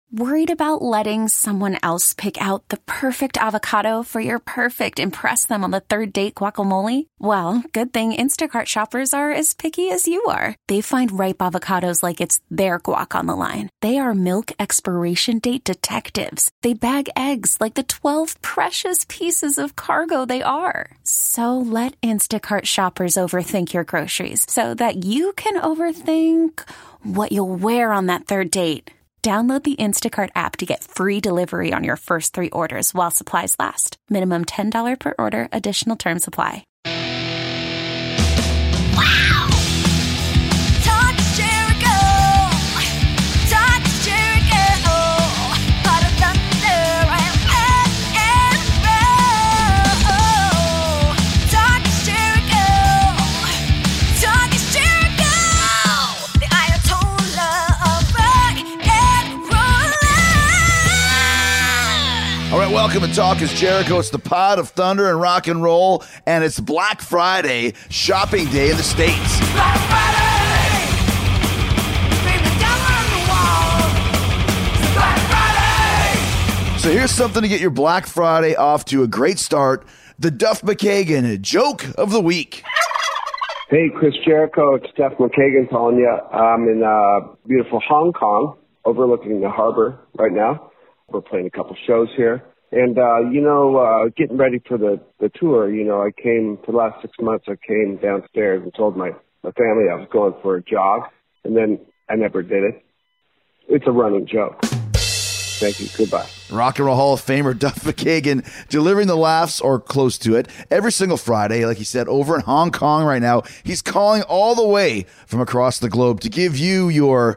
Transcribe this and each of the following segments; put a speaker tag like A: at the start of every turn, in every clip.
A: Worried about letting someone else pick out the perfect avocado for your perfect impress them on the third date guacamole? Well, good thing Instacart shoppers are as picky as you are. They find ripe avocados like it's their guac on the line. They are milk expiration date detectives. They bag eggs like the 12 precious pieces of cargo they are. So let Instacart shoppers overthink your groceries so that you can overthink what you'll wear on that third date. Download the Instacart app to get free delivery on your first 3 orders while supplies last. Minimum $10 per order. Additional terms apply.
B: Wow! Talk Jericho! Talk Jericho! Part of thunder and roll. Talk Jericho! Talk Jericho! The Ayatollah of rock and roll.
C: All right, welcome to Talk is Jericho. It's the pod of thunder and rock and roll, and it's Black Friday shopping day in the States.
B: Black Friday! Bring the devil on the wall. It's Black Friday!
C: So here's something to get your Black Friday off to a great start. The Duff McKagan joke of the week.
D: Hey, Chris Jericho, it's Steph McKagan calling you. I'm in beautiful Hong Kong, overlooking the harbor right now. We're playing a couple shows here. And, getting ready for the tour, I came, for the last 6 months, I came downstairs and told my family I was going for a jog, and then I never did it. It's a running joke. Thank you. Goodbye.
C: Rock and Roll Hall of Famer Duff McKagan delivering the laughs or close to it every single Friday, like he said, over in Hong Kong right now. He's calling all the way from across the globe to give you your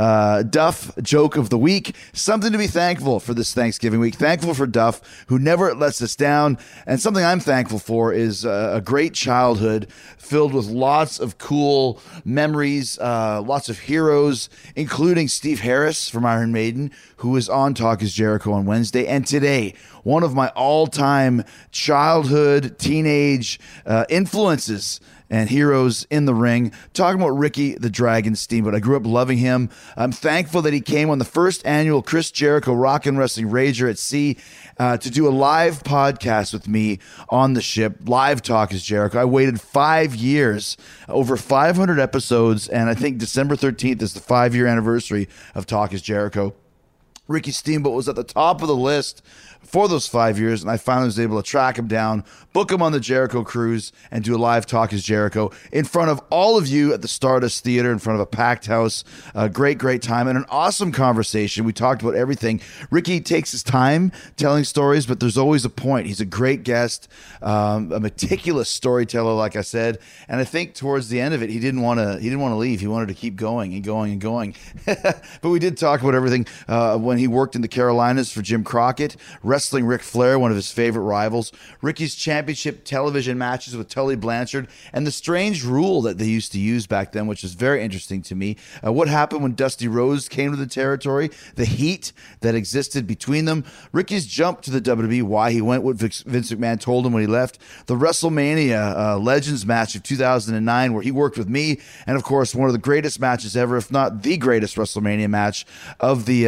C: Duff joke of the week. Something to be thankful for this Thanksgiving week. Thankful for Duff, who never lets us down. And something I'm thankful for is a great childhood filled with lots of cool memories, lots of heroes, including Steve Harris from Iron Maiden, who was on Talk is Jericho on Wednesday. And today, one of my all-time childhood, teenage influences and heroes in the ring, talking about Ricky the Dragon Steamboat. I grew up loving him. I'm thankful that he came on the first annual Chris Jericho Rock and Wrestling Rager at Sea to do a live podcast with me on the ship. Live Talk is Jericho. I waited 5 years, over 500 episodes, and I think December 13th is the 5-year anniversary of Talk is Jericho. Ricky Steamboat was at the top of the list for those 5 years, and I finally was able to track him down, book him on the Jericho Cruise, and do a live Talk is Jericho in front of all of you at the Stardust Theater, in front of a packed house. A great time, and an awesome conversation. We talked about everything. Ricky takes his time telling stories, but there's always a point. He's a great guest, a meticulous storyteller, like I said, and I think towards the end of it, he didn't want to leave. He wanted to keep going and going and going. But we did talk about everything when he worked in the Carolinas for Jim Crockett, wrestling Ric Flair, one of his favorite rivals, Ricky's championship television matches with Tully Blanchard, and the strange rule that they used to use back then, which is very interesting to me. What happened when Dusty Rhodes came to the territory, the heat that existed between them, Ricky's jump to the WWE, why he went, what Vince McMahon told him when he left, the WrestleMania Legends match of 2009, where he worked with me, and of course, one of the greatest matches ever, if not the greatest WrestleMania match of the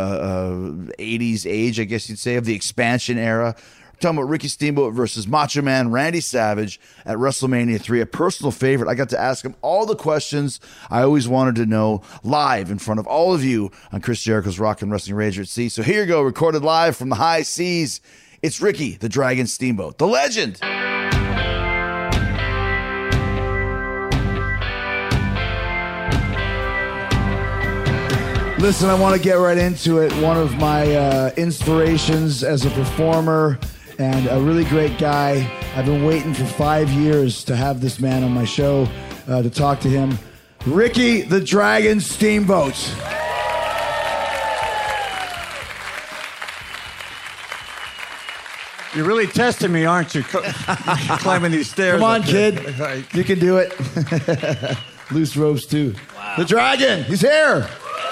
C: 80s age, I guess you'd say, of the expansion era. We're talking about Ricky Steamboat versus Macho Man Randy Savage at WrestleMania 3, a personal favorite. I got to ask him all the questions I always wanted to know live in front of all of you on Chris Jericho's Rock and Wrestling Rager at Sea. So here you go, recorded live from the high seas. It's Ricky the Dragon Steamboat, the legend. Listen, I want to get right into it. One of my inspirations as a performer and a really great guy. I've been waiting for 5 years to have this man on my show to talk to him. Ricky the Dragon Steamboat.
E: You're really testing me, aren't you? Climbing these stairs.
C: Come on, kid. You can do it. Loose ropes, too. Wow. The Dragon, he's here.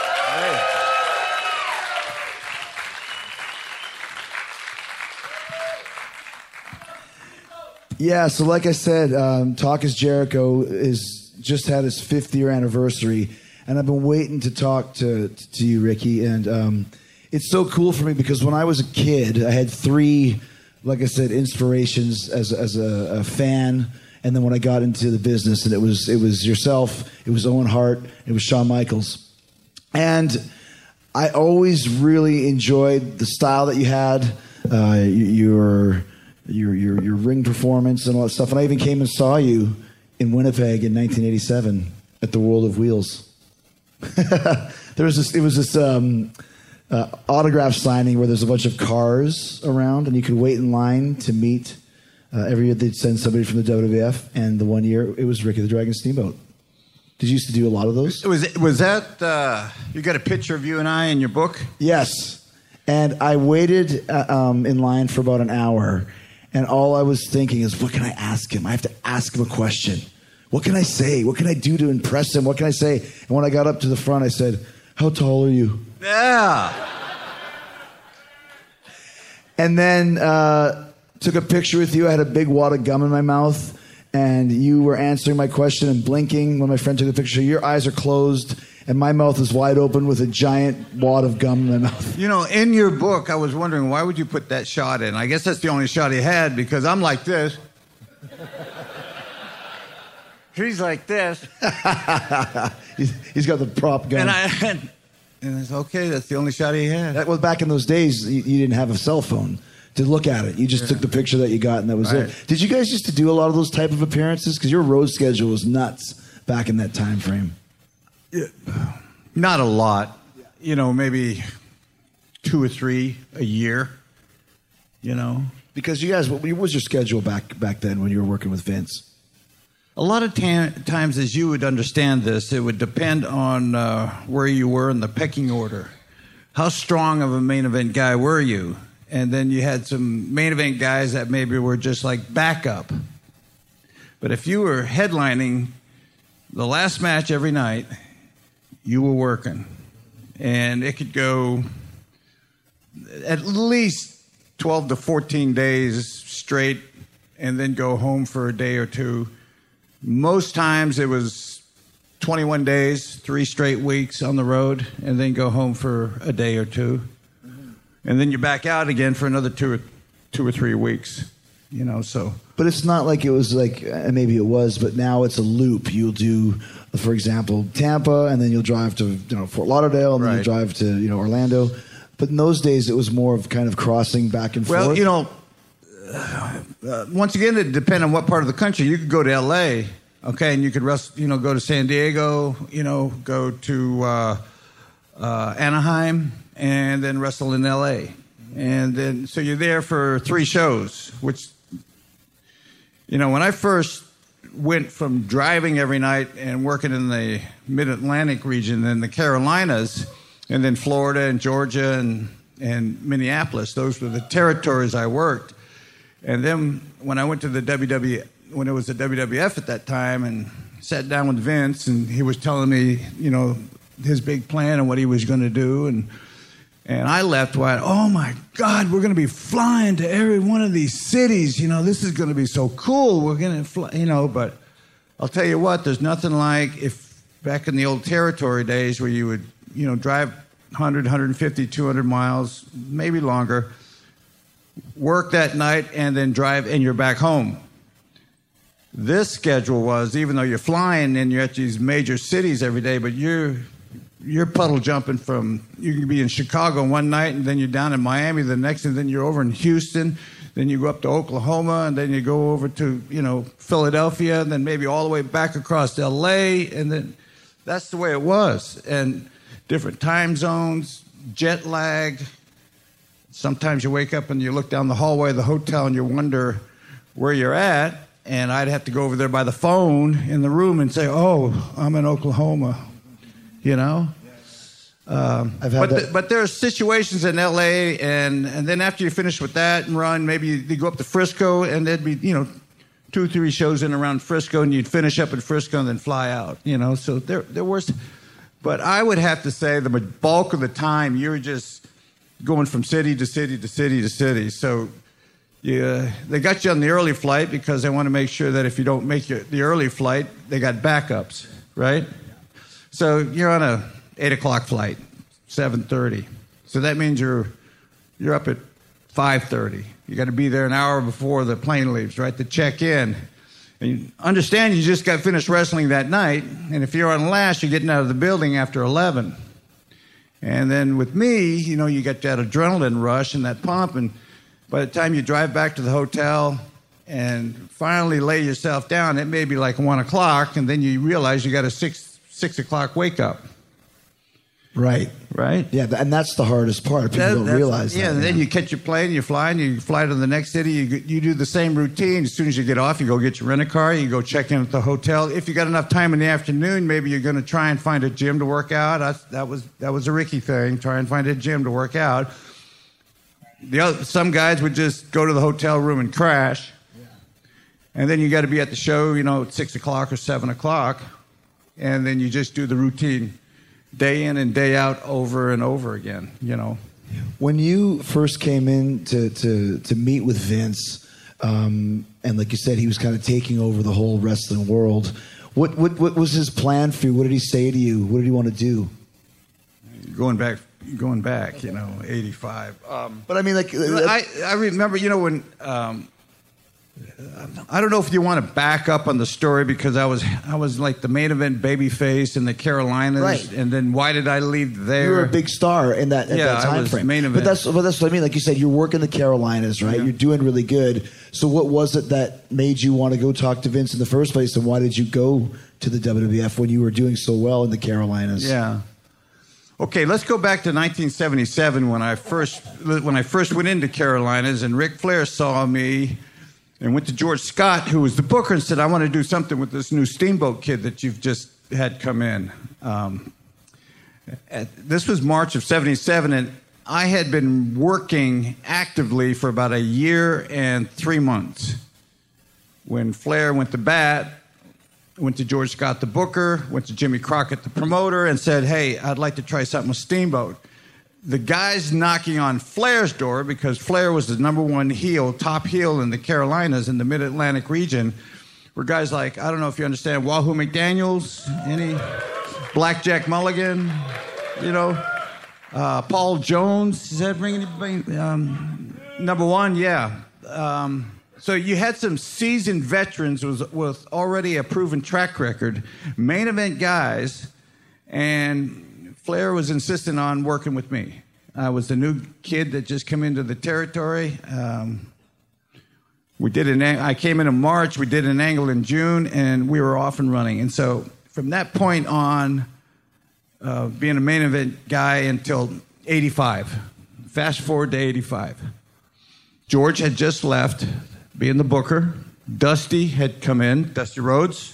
C: Yeah, so like I said, Talk is Jericho is just had its 5th year anniversary, and I've been waiting to talk to you, Ricky, and it's so cool for me because when I was a kid, I had 3, like I said, inspirations as a fan. And then when I got into the business, and it was yourself, it was Owen Hart, it was Shawn Michaels. And I always really enjoyed the style that you had, your ring performance and all that stuff. And I even came and saw you in Winnipeg in 1987 at the World of Wheels. It was this autograph signing where there's a bunch of cars around, and you could wait in line to meet. Every year they'd send somebody from the WWF, and the one year it was Ricky the Dragon Steamboat. Did you used to do a lot of those?
E: Was that you got a picture of you and I in your book?
C: Yes. And I waited in line for about an hour, and all I was thinking is, what can I ask him? I have to ask him a question. What can I say? What can I do to impress him? What can I say? And when I got up to the front, I said, how tall are you?
E: Yeah.
C: And then took a picture with you. I had a big wad of gum in my mouth, and you were answering my question and blinking when my friend took the picture. Your eyes are closed, and my mouth is wide open with a giant wad of gum in my mouth.
E: You know, in your book, I was wondering, why would you put that shot in? I guess that's the only shot he had, because I'm like this. He's like this.
C: He's got the prop gun.
E: And it's okay, that's the only shot he had.
C: That was back in those days, you didn't have a cell phone to look at it. You just took the picture that you got, and that was it. Did you guys used to do a lot of those type of appearances? Because your road schedule was nuts back in that time frame.
E: Yeah. Not a lot. You know, maybe 2 or 3 a year. You know?
C: Because you guys, what was your schedule back then when you were working with Vince?
E: A lot of times, as you would understand this, it would depend on where you were in the pecking order. How strong of a main event guy were you? And then you had some main event guys that maybe were just like backup. But if you were headlining the last match every night, you were working. And it could go at least 12 to 14 days straight and then go home for a day or two. Most times it was 21 days, 3 straight weeks on the road, and then go home for a day or two. And then you're back out again for another 2 or 3 weeks, you know, so.
C: But it's not like it was like, maybe it was, but now it's a loop. You'll do, for example, Tampa, and then you'll drive to, Fort Lauderdale, and then you'll drive to, Orlando. But in those days, it was more of kind of crossing back and forth.
E: Well, once again, it depends on what part of the country. You could go to L.A., okay, and you could go to San Diego, go to Anaheim, and then wrestle in L.A. And then, so you're there for 3 shows, which, when I first went from driving every night and working in the Mid-Atlantic region and the Carolinas, and then Florida and Georgia and Minneapolis, those were the territories I worked. And then when I went to the when it was the WWF at that time, and sat down with Vince, and he was telling me, his big plan and what he was going to do, and I left wide. Oh my God, we're going to be flying to every one of these cities. This is going to be so cool. We're going to fly. But I'll tell you what, there's nothing like if back in the old territory days where you would, drive 100, 150, 200 miles, maybe longer. Work that night and then drive and you're back home. This schedule was, even though you're flying and you're at these major cities every day, but you're puddle jumping from, you can be in Chicago one night and then you're down in Miami the next, and then you're over in Houston, then you go up to Oklahoma, and then you go over to, Philadelphia, and then maybe all the way back across to LA, and then that's the way it was. And different time zones, jet lag. Sometimes you wake up and you look down the hallway of the hotel and you wonder where you're at. And I'd have to go over there by the phone in the room and say, "Oh, I'm in Oklahoma," But there are situations in L.A. and then after you finish with that and run, maybe you go up to Frisco, and there'd be 2 or 3 shows in around Frisco, and you'd finish up in Frisco and then fly out. So there was, but I would have to say the bulk of the time you're just going from city to city to city to city. So they got you on the early flight because they want to make sure that if you don't make the early flight, they got backups, right? So you're on a 8 o'clock flight, 7:30. So that means you're up at 5:30. You got to be there an hour before the plane leaves, right, to check in. And you understand you just got finished wrestling that night, and if you're on last, you're getting out of the building after 11. And then with me, you get that adrenaline rush and that pump, and by the time you drive back to the hotel and finally lay yourself down, it may be like 1 o'clock, and then you realize you got a 6 o'clock wake up.
F: Right.
E: Right?
F: Yeah, and that's the hardest part. People don't realize that.
E: Yeah, and then you catch your plane, you fly to the next city, you do the same routine. As soon as you get off, you go get your rent-a-car, you go check in at the hotel. If you got enough time in the afternoon, maybe you're going to try and find a gym to work out. That was a Ricky thing, try and find a gym to work out. Some guys would just go to the hotel room and crash. And then you got to be at the show, at 6 o'clock or 7 o'clock. And then you just do the routine day in and day out over and over again,
F: When you first came in to meet with Vince, and like you said, he was kind of taking over the whole wrestling world, what was his plan for you? What did he say to you? What did he want to do?
E: Going back, 85.
F: But I mean,
E: I remember, when... I don't know if you want to back up on the story because I was like the main event babyface in the Carolinas,
F: right?
E: And then why did I leave there?
F: You were a big star in that time frame.
E: Main event.
F: But that's what I mean. Like you said, you're working the Carolinas, right?
E: Yeah.
F: You're doing really good. So what was it that made you want to go talk to Vince in the first place, and why did you go to the WWF when you were doing so well in the Carolinas?
E: Yeah. Okay, let's go back to 1977 when I first went into Carolinas, and Ric Flair saw me. And went to George Scott, who was the booker, and said, I want to do something with this new Steamboat kid that you've just had come in. This was March of 77, and I had been working actively for about a year and 3 months. When Flair went to bat, went to George Scott, the booker, went to Jimmy Crockett, the promoter, and said, hey, I'd like to try something with Steamboat. The guys knocking on Flair's door, because Flair was the number one top heel in the Carolinas in the Mid-Atlantic region, were guys like, I don't know if you understand, Wahoo McDaniels, any Blackjack Mulligan, Paul Jones, does that ring anybody? Number one, yeah. So you had some seasoned veterans with already a proven track record, main event guys, and Flair was insistent on working with me. I was the new kid that just come into the territory. I came in March, we did an angle in June, and we were off and running. And so from that point on, being a main event guy until 85. Fast forward to 85. George had just left, being the booker. Dusty had come in, Dusty Rhodes.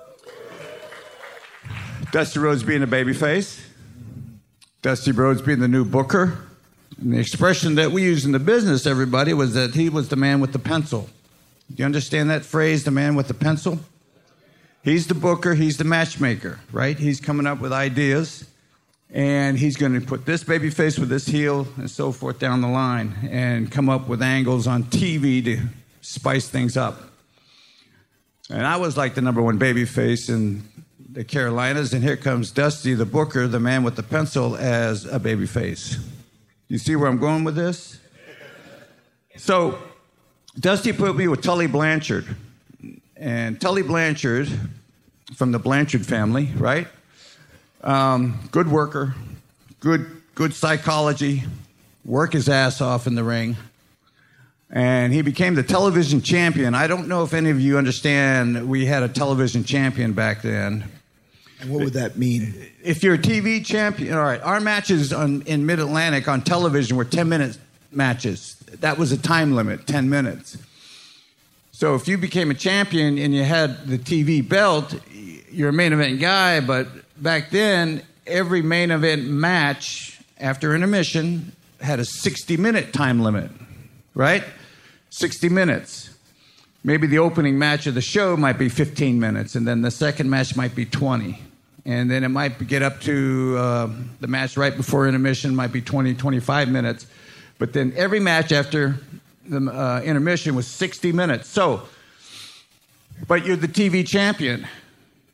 E: Dusty Rhodes being a babyface. Dusty Rhodes being the new booker. And the expression that we use in the business, everybody, was that he was the man with the pencil. Do you understand that phrase, the man with the pencil? He's the booker, he's the matchmaker, right? He's coming up with ideas, and he's going to put this babyface with this heel and so forth down the line and come up with angles on TV to spice things up. And I was like the number one babyface in the Carolinas, and here comes Dusty, the booker, the man with the pencil, as a babyface. You see where I'm going with this? So Dusty put me with Tully Blanchard. And Tully Blanchard, from the Blanchard family, right? Good worker, good psychology, work his ass off in the ring. And he became the television champion. I don't know if any of you understand we had a television champion back then.
F: And what would that mean?
E: If you're a TV champion, all right, our matches in Mid-Atlantic on television were 10-minute matches. That was a time limit, 10 minutes. So if you became a champion and you had the TV belt, you're a main event guy, but back then, every main event match after intermission had a 60-minute time limit, right? 60 minutes. Maybe the opening match of the show might be 15 minutes, and then the second match might be 20. And then it might get up to the match right before intermission might be 20, 25 minutes. But then every match after the intermission was 60 minutes. So, but you're the TV champion.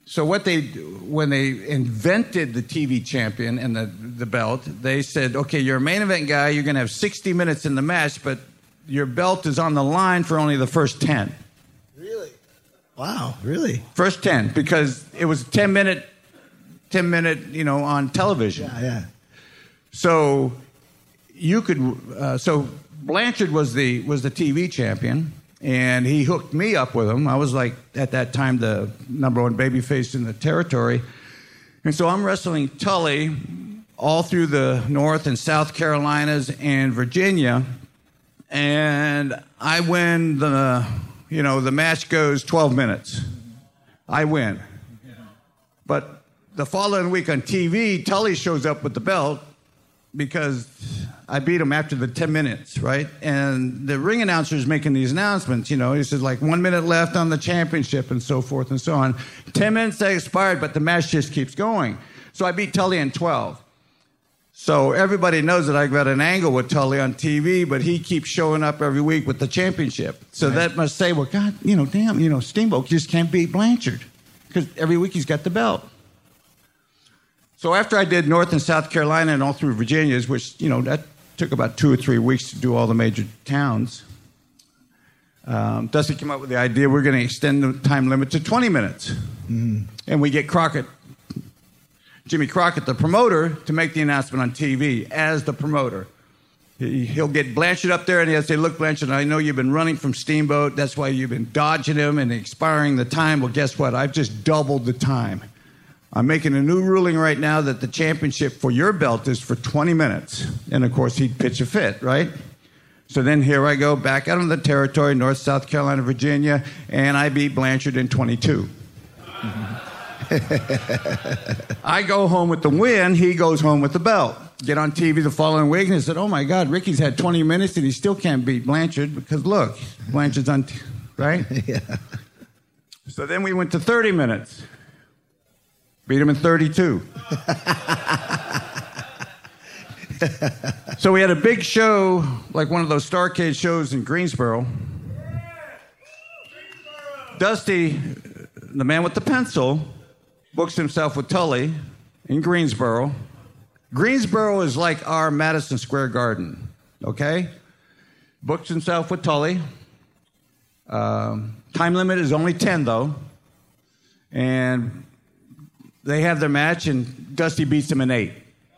E: So when they invented the TV champion and the belt, they said, okay, you're a main event guy, you're going to have 60 minutes in the match, but your belt is on the line for only the first 10.
F: Really? Wow, really?
E: First 10, because it was 10 minute, on television.
F: Yeah.
E: So you could, so Blanchard was the TV champion, and he hooked me up with him. I was like, at that time, the number one babyface in the territory. And so I'm wrestling Tully all through the North and South Carolinas and Virginia. And I win the match goes 12 minutes. I win. But the following week on TV, Tully shows up with the belt because I beat him after the 10 minutes, right? And the ring announcer is making these announcements, he says like 1 minute left on the championship and so forth and so on. 10 minutes they expired, but the match just keeps going. So I beat Tully in 12. So everybody knows that I got an angle with Tully on TV, but he keeps showing up every week with the championship. So that must say, well, God, damn, Steamboat just can't beat Blanchard because every week he's got the belt. So after I did North and South Carolina and all through Virginia, which, that took about 2 or 3 weeks to do all the major towns, Dusty came up with the idea we're going to extend the time limit to 20 minutes. Mm. And we get Jimmy Crockett, the promoter, to make the announcement on TV as the promoter. He'll get Blanchard up there and he'll say, look, Blanchard, I know you've been running from Steamboat. That's why you've been dodging him and expiring the time. Well, guess what? I've just doubled the time. I'm making a new ruling right now that the championship for your belt is for 20 minutes. And, of course, he'd pitch a fit, right? So then here I go back out on the territory, North, South Carolina, Virginia, and I beat Blanchard in 22. I go home with the win. He goes home with the belt. Get on TV the following week, and he said, oh, my God, Ricky's had 20 minutes, and he still can't beat Blanchard because, look, Blanchard's on, right?
F: Yeah.
E: So then we went to 30 minutes. Beat him in 32. So we had a big show, like one of those Starrcade shows in Greensboro. Dusty, the man with the pencil, books himself with Tully in Greensboro. Greensboro is like our Madison Square Garden, okay? Books himself with Tully. Time limit is only 10, though. And they have their match, and Dusty beats him in 8.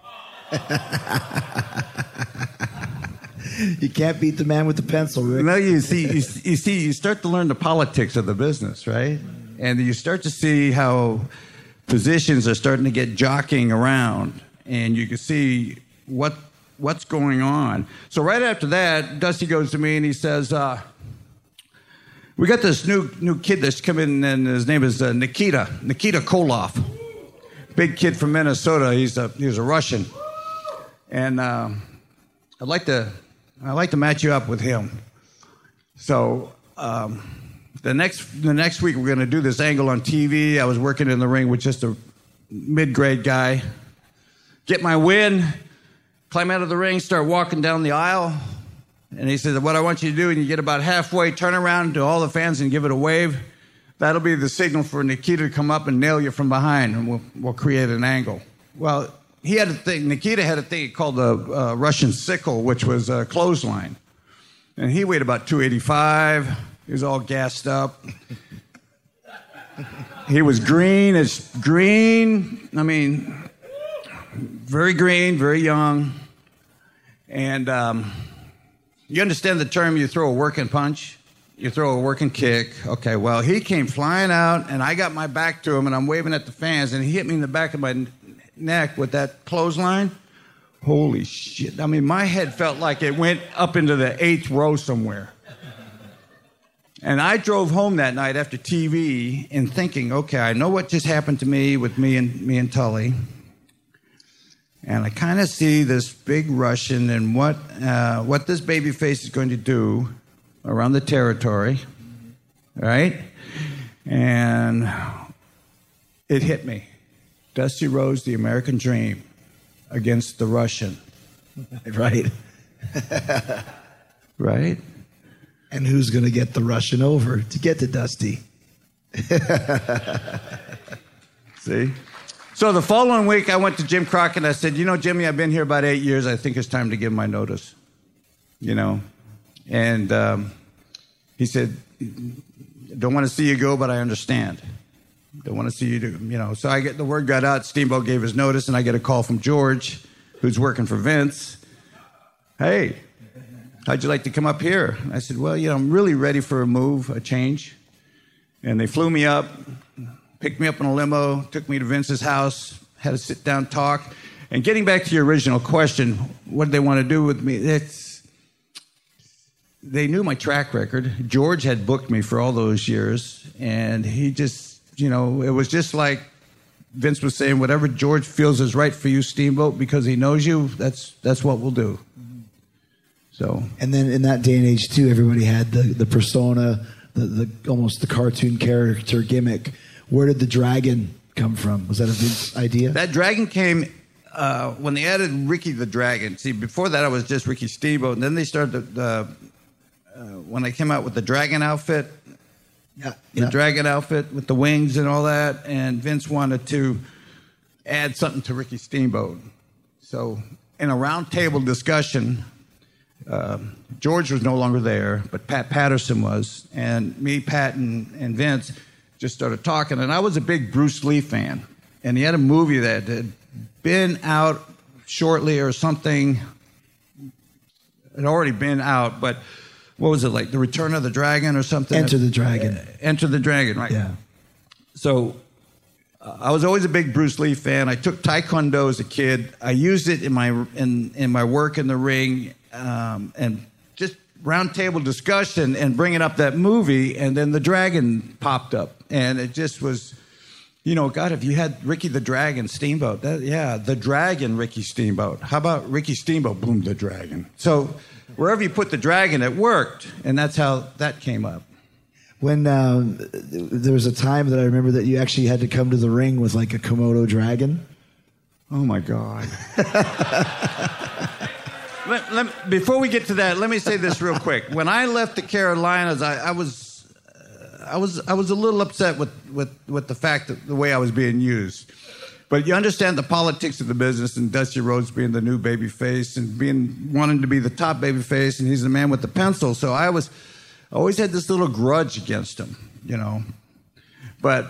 F: You can't beat the man with the pencil, Rick.
E: No, you start to learn the politics of the business, right? And you start to see how positions are starting to get jockeying around, and you can see what's going on. So right after that, Dusty goes to me and he says, we got this new kid that's come in, and his name is Nikita Koloff. Big kid from Minnesota. He's a Russian, and I'd like to match you up with him. So the next week we're going to do this angle on TV. I was working in the ring with just a mid-grade guy. Get my win, climb out of the ring, start walking down the aisle, and he said, "What I want you to do, and you get about halfway, turn around to all the fans and give it a wave. That'll be the signal for Nikita to come up and nail you from behind, and we'll create an angle." Well, Nikita had a thing called the Russian sickle, which was a clothesline. And he weighed about 285. He was all gassed up. He was green. I mean, very green, very young. And you understand the term, you throw a working punch? You throw a working kick. Okay, well, he came flying out, and I got my back to him, and I'm waving at the fans, and he hit me in the back of my neck with that clothesline. Holy shit. I mean, my head felt like it went up into the 8th row somewhere. And I drove home that night after TV and thinking, okay, I know what just happened to me with me and Tully. And I kind of see this big Russian and what this babyface is going to do around the territory, right? And it hit me. Dusty Rhodes, the American Dream, against the Russian.
F: Right.
E: Right?
F: And who's going to get the Russian over to get to Dusty?
E: See? So the following week, I went to Jim Crockett and I said, you know, Jimmy, I've been here about 8 years. I think it's time to give my notice. You know? And he said, don't want to see you go, but I understand. Don't want to see you do, you know. So the word got out. Steamboat gave his notice, and I get a call from George, who's working for Vince. Hey, how'd you like to come up here? I said, well, you know, I'm really ready for a move, a change. And they flew me up, picked me up in a limo, took me to Vince's house, had a sit-down talk. And getting back to your original question, what did they want to do with me? They knew my track record. George had booked me for all those years, and he just, you know, it was just like Vince was saying, whatever George feels is right for you, Steamboat, because he knows you, that's what we'll do. So. And
F: then in that day and age too, everybody had the persona, the almost the cartoon character gimmick. Where did the dragon come from? Was that a Vince idea?
E: That dragon came when they added Ricky the Dragon. See, before that I was just Ricky Steamboat, and then they started when they came out with the dragon outfit. The dragon outfit with the wings and all that, and Vince wanted to add something to Ricky Steamboat. So in a round table discussion, George was no longer there, but Pat Patterson was, and me, Pat, and Vince just started talking, and I was a big Bruce Lee fan, and he had a movie that had been out shortly or something. It had already been out, but what was it, like The Return of the Dragon or something?
F: Enter the Dragon.
E: Enter the Dragon, right.
F: Yeah.
E: So I was always a big Bruce Lee fan. I took Taekwondo as a kid. I used it in my work in the ring, and just round table discussion and bringing up that movie, and then the dragon popped up. And it just was, you know, God, if you had Ricky the Dragon Steamboat, the Dragon Ricky Steamboat. How about Ricky Steamboat? Boom, the Dragon. So wherever you put the dragon, it worked, and that's how that came up.
F: When there was a time that I remember that you actually had to come to the ring with like a Komodo dragon.
E: Oh my God! Before we get to that, let me say this real quick. When I left the Carolinas, I was a little upset with the fact that the way I was being used. But you understand the politics of the business, and Dusty Rhodes being the new baby face and wanting to be the top baby face, and he's the man with the pencil. So I always had this little grudge against him, you know. But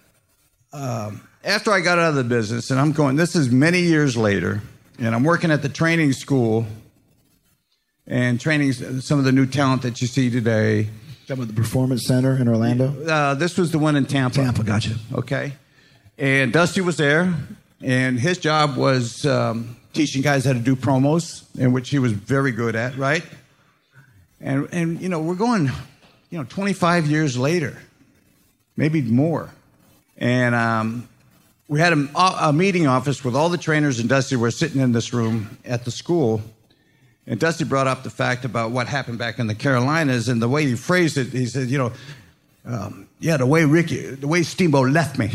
E: after I got out of the business, and this is many years later, and I'm working at the training school and training some of the new talent that you see today.
F: Talking about the Performance Center in Orlando?
E: This was the one in Tampa.
F: Tampa, gotcha.
E: Okay. And Dusty was there, and his job was teaching guys how to do promos, in which he was very good at, right? And you know, we're going, 25 years later, maybe more. And we had a meeting office with all the trainers, and Dusty were sitting in this room at the school. And Dusty brought up the fact about what happened back in the Carolinas, and the way he phrased it, he said, the way Steamboat left me.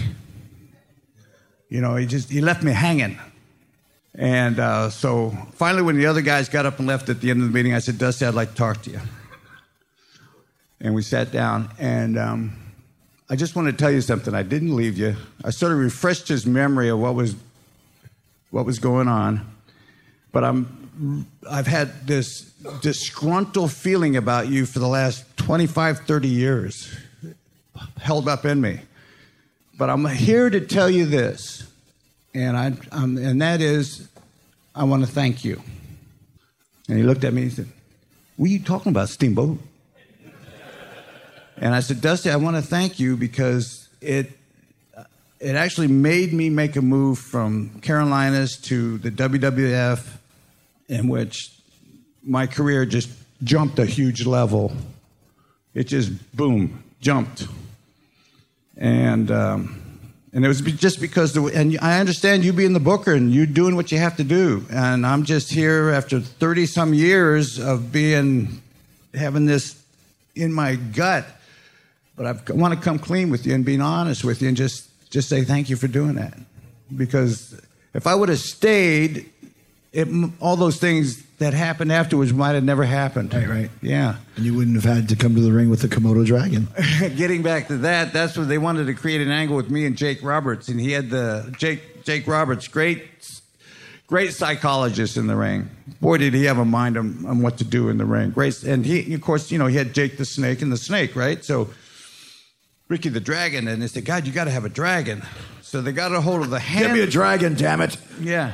E: He left me hanging. And so finally, when the other guys got up and left at the end of the meeting, I said, Dusty, I'd like to talk to you. And we sat down, and I just want to tell you something. I didn't leave you. I sort of refreshed his memory of what was going on. But I've had this disgruntled feeling about you for the last 25, 30 years, held up in me. But I'm here to tell you this, and that is, I want to thank you. And he looked at me and said, what are you talking about, Steamboat? And I said, Dusty, I want to thank you because it actually made me make a move from Carolinas to the WWF, in which my career just jumped a huge level. It just, boom, jumped. And it was just because, and I understand you being the booker and you doing what you have to do. And I'm just here after 30-some years of having this in my gut. But I want to come clean with you and being honest with you and just say thank you for doing that. Because if I would have stayed, all those things that happened afterwards might have never happened.
F: Right.
E: Yeah.
F: And you wouldn't have had to come to the ring with the Komodo dragon.
E: Getting back to that, that's what they wanted to create an angle with me and Jake Roberts, and he had the Jake Roberts, great psychologist in the ring. Boy, did he have a mind on what to do in the ring. Great, and he, of course, he had Jake the Snake and the Snake, right? So Ricky the Dragon, and they said, God, you got to have a dragon. So they got a hold of the hand.
F: Give me a dragon, damn it.
E: Yeah.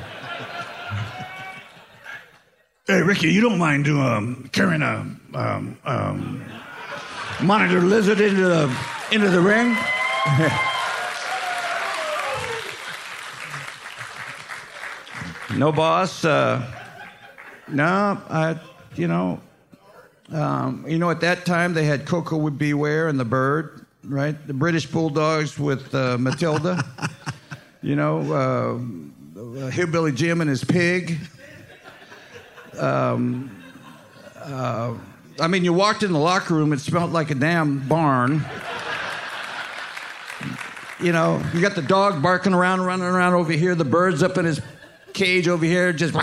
G: Hey, Ricky, you don't mind carrying a monitor lizard into the ring?
E: No, boss. At that time they had Coco with Beware and the Bird, right? The British Bulldogs with Matilda. Hillbilly Jim and his pig. You walked in the locker room, it smelled like a damn barn. You got the dog barking around, running around over here, the bird's up in his cage over here, just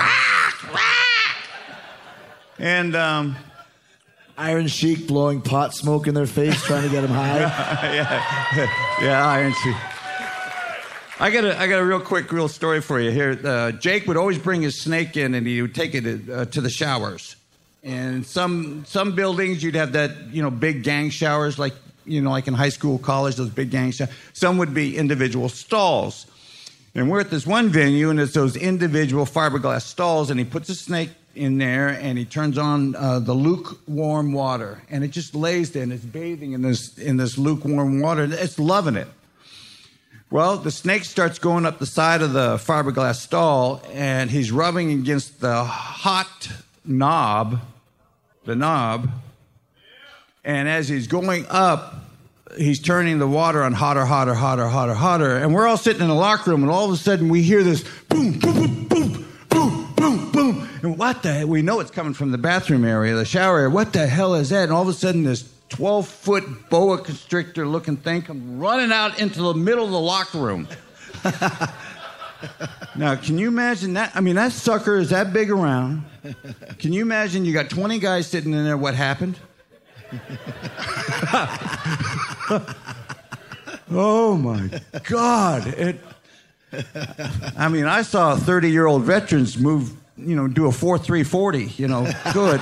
E: and
F: Iron Sheik blowing pot smoke in their face, trying to get them high.
E: yeah, Iron Sheik. I got a real story for you here. Jake would always bring his snake in, and he would take it to the showers. And some buildings you'd have that big gang showers, like like in high school, college, those big gang showers. Some would be individual stalls. And we're at this one venue, and it's those individual fiberglass stalls, and he puts a snake in there, and he turns on the lukewarm water, and it just lays there, and it's bathing in this lukewarm water. It's loving it. Well, the snake starts going up the side of the fiberglass stall, and he's rubbing against the hot knob, and as he's going up, he's turning the water on hotter, and we're all sitting in the locker room, and all of a sudden we hear this boom, boom, boom, boom, boom, boom, boom, and what the hell? We know it's coming from the bathroom area, the shower area. What the hell is that? And all of a sudden this 12-foot boa constrictor looking thing comes running out into the middle of the locker room. Now, can you imagine that? That sucker is that big around. Can you imagine you got 20 guys sitting in there, what happened? Oh my God. I saw 30-year-old veterans move, do a 4.340, good.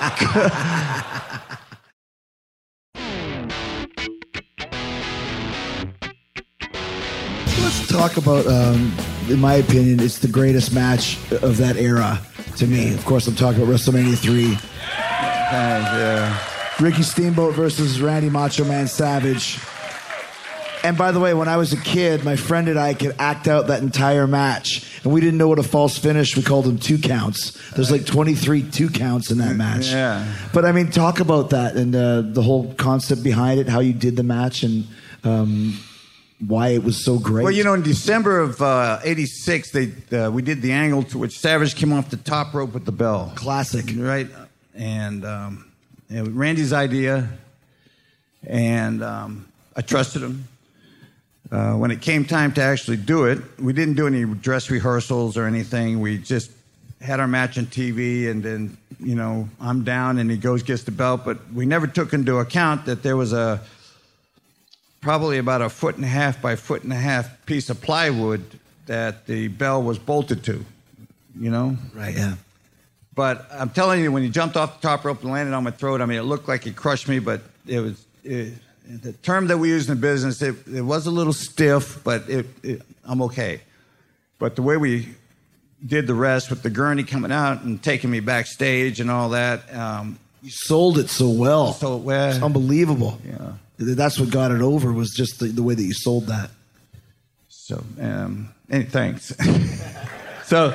F: Let's talk about, in my opinion, it's the greatest match of that era to me. Of course, I'm talking about WrestleMania 3.
E: Yeah.
F: Ricky Steamboat versus Randy Macho Man Savage. And by the way, when I was a kid, my friend and I could act out that entire match. And we didn't know what a false finish. We called them 2 counts. There's like 23 2 counts in that match.
E: Yeah.
F: But talk about that and the whole concept behind it, how you did the match, and why it was so great.
E: Well, in December of '86, we did the angle to which Savage came off the top rope with the bell.
F: Classic.
E: Right? And it was Randy's idea, and I trusted him. When it came time to actually do it, we didn't do any dress rehearsals or anything. We just had our match on TV, and then, I'm down, and he gets the belt. But we never took into account that there was probably about 1.5 by 1.5 piece of plywood that the bell was bolted to,
F: Right, yeah.
E: But I'm telling you, when he jumped off the top rope and landed on my throat, it looked like he crushed me, but the term that we use in the business, it was a little stiff, but I'm okay. But the way we did the rest with the gurney coming out and taking me backstage and all that.
F: You sold it so well. It's unbelievable.
E: Yeah.
F: That's what got it over, was just the way that you sold that.
E: So, thanks. So,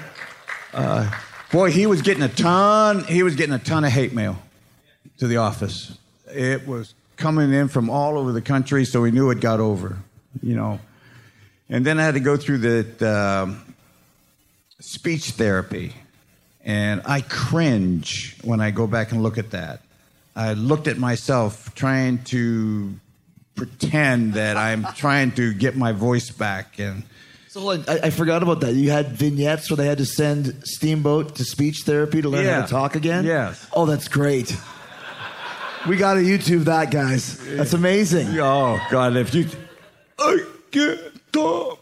E: boy, he was getting a ton of hate mail to the office. It was coming in from all over the country, so we knew it got over, And then I had to go through the speech therapy, and I cringe when I go back and look at that. I looked at myself trying to pretend that I'm trying to get my voice back, and
F: So I forgot about that. You had vignettes where they had to send Steamboat to speech therapy to learn how to talk again?
E: Yes.
F: Oh, that's great. We got to YouTube that, guys. That's amazing.
E: Oh, God, if you... I get the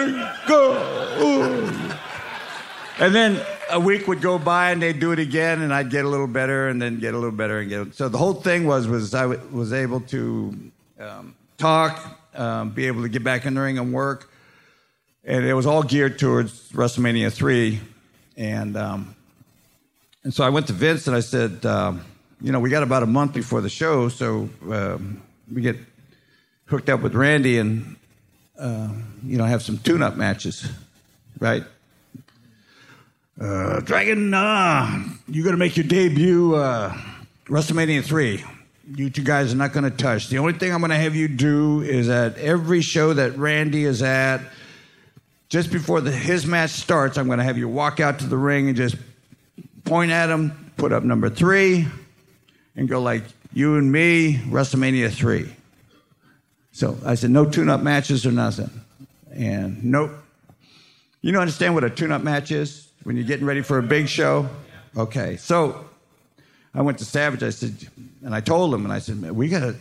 E: finger. And then a week would go by and they'd do it again and I'd get a little better and then get a little better and get... So the whole thing was I was able to talk, be able to get back in the ring and work. And it was all geared towards WrestleMania 3. And so I went to Vince and I said... we got about a month before the show, so we get hooked up with Randy and, have some tune-up matches, right?
G: Dragon, you're going to make your debut WrestleMania 3. You two guys are not going to touch. The only thing I'm going to have you do is at every show that Randy is at, just before his match starts, I'm going to have you walk out to the ring and just point at him, put up number 3, and go like, you and me, WrestleMania 3. So I said, no tune-up matches or nothing. And nope. You don't understand what a tune-up match is when you're getting ready for a big show? Okay. So I went to Savage, I said, and I told him, and I said, we got to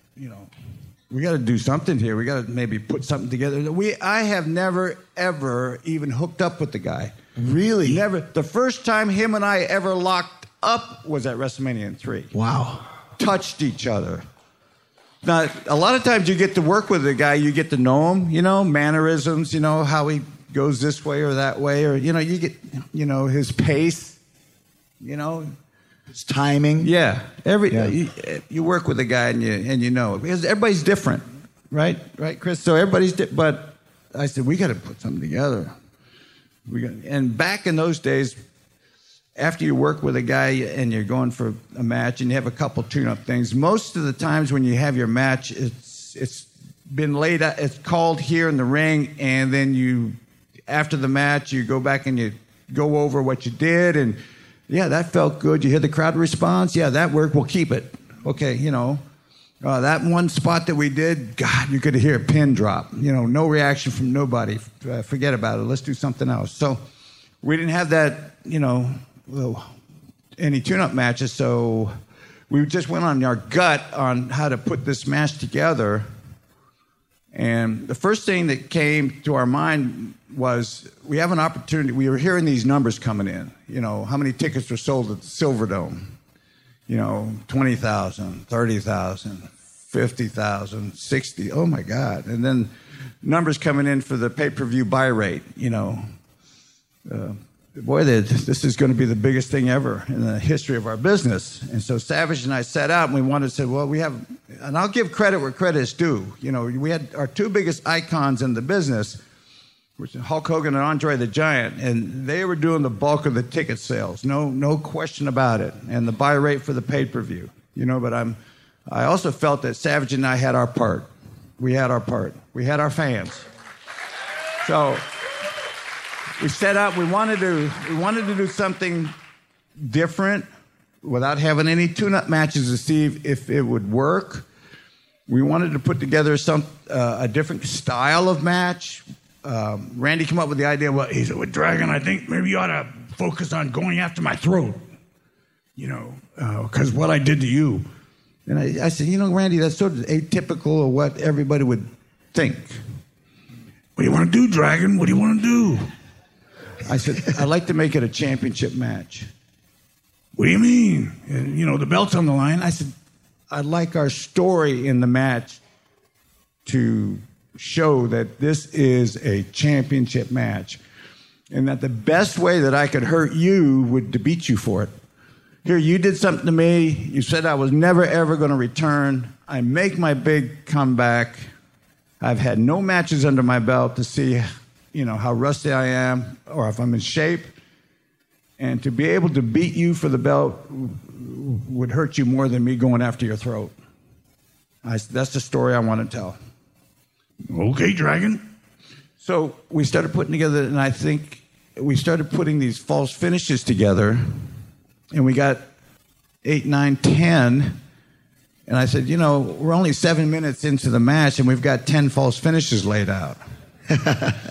G: do something here. We got to maybe put something together. I have never, ever even hooked up with the guy.
F: Really?
G: Never. The first time him and I ever locked up was at WrestleMania 3.
F: Wow.
G: Touched each other. Now, a lot of times you get to work with a guy, you get to know him, mannerisms, how he goes this way or that way, or, you get, his pace,
F: His timing.
G: Yeah. You work with a guy and you know it. Because everybody's different, right? Right, Chris? So everybody's different. But I said, we got to put something together. And back in those days, after you work with a guy and you're going for a match and you have a couple tune-up things, most of the times when you have your match, it's been laid out, it's called here in the ring, and then after the match, you go back and you go over what you did, and yeah, that felt good. You hear the crowd response. Yeah, that worked. We'll keep it. Okay, that one spot that we did, God, you could hear a pin drop. No reaction from nobody. Forget about it. Let's do something else. So we didn't have that, any tune-up matches, so we just went on our gut on how to put this match together. And the first thing that came to our mind was we have an opportunity. We were hearing these numbers coming in. How many tickets were sold at the Silverdome? 20,000, 30,000, 50,000, 60. Oh, my God. And then numbers coming in for the pay-per-view buy rate, boy, this is going to be the biggest thing ever in the history of our business. And so Savage and I set out, and we wanted to say, well, we have, and I'll give credit where credit is due. We had our two biggest icons in the business, which are Hulk Hogan and Andre the Giant, and they were doing the bulk of the ticket sales, no question about it, and the buy rate for the pay-per-view. But I also felt that Savage and I had our part. We had our part. We had our fans. So we set out. We wanted to do something different without having any tune-up matches to see if it would work. We wanted to put together a different style of match. Randy came up with the idea. Well, He said, with Dragon, I think maybe you ought to focus on going after my throat. Because what I did to you.
E: And I said, Randy, that's sort of atypical of what everybody would think.
G: What do you want to do, Dragon? What do you want to do?
E: I said, I'd like to make it a championship match.
G: What do you mean? And, the belt's on the line.
E: I said, I'd like our story in the match to show that this is a championship match, and that the best way that I could hurt you would to beat you for it. Here, you did something to me. You said I was never, ever going to return. I make my big comeback. I've had no matches under my belt to see, how rusty I am or if I'm in shape. And to be able to beat you for the belt would hurt you more than me going after your throat. That's the story I want to tell.
G: Okay, Dragon.
E: So we started putting together, and I think we started putting these false finishes together, and we got 8, 9, 10. And I said, we're only 7 minutes into the match, and we've got 10 false finishes laid out.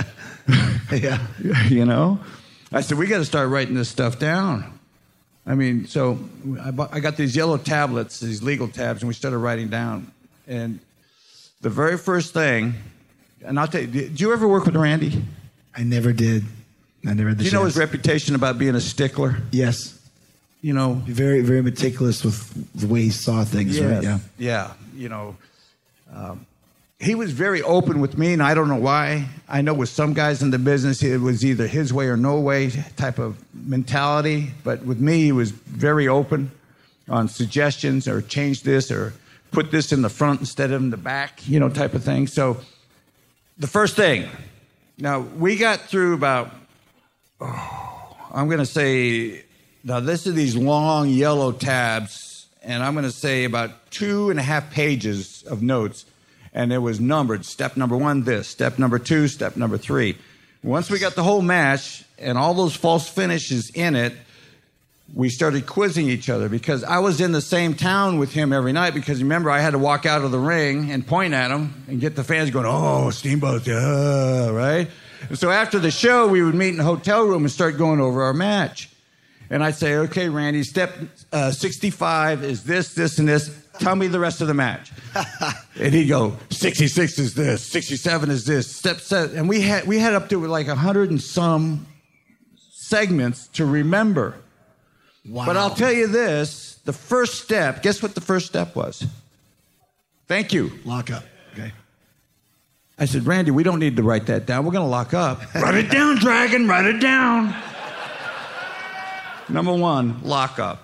F: Yeah.
E: You know? I said, we got to start writing this stuff down. I mean, so I got these yellow tablets, these legal tabs, and we started writing down. And the very first thing, and I'll tell you, did you ever work with Randy?
F: I never did. I never had the
E: Do you know his
F: chance.
E: reputation about being a stickler?
F: Yes.
E: You know?
F: Very, very meticulous with the way he saw things, right? Yeah.
E: Yeah. You know, he was very open with me, and I don't know why. I know with some guys in the business, it was either his way or no way type of mentality. But with me, he was very open on suggestions or change this or put this in the front instead of in the back, you know, type of thing. So the first thing, now we got through about, I'm going to say, now this is these long yellow tabs, and I'm going to say about 2.5 pages of notes. And it was numbered. Step number 1, this. Step number 2, step number 3. Once we got the whole match and all those false finishes in it, we started quizzing each other because I was in the same town with him every night because, remember, I had to walk out of the ring and point at him and get the fans going, oh, Steamboat, right? And so after the show, we would meet in the hotel room and start going over our match. And I'd say, okay, Randy, step 65 is this, this, and this. Tell me the rest of the match. And he'd go, 66 is this, 67 is this, step 7. And we had up to like 100 and some segments to remember.
F: Wow.
E: But I'll tell you this, the first step, guess what the first step was? Thank you.
F: Lock up. Okay.
E: I said, Randy, we don't need to write that down. We're going to lock up. Write it down, Dragon, write it down. Number 1, lock up.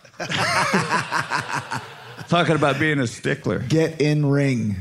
E: Talking about being a stickler.
F: Get in ring.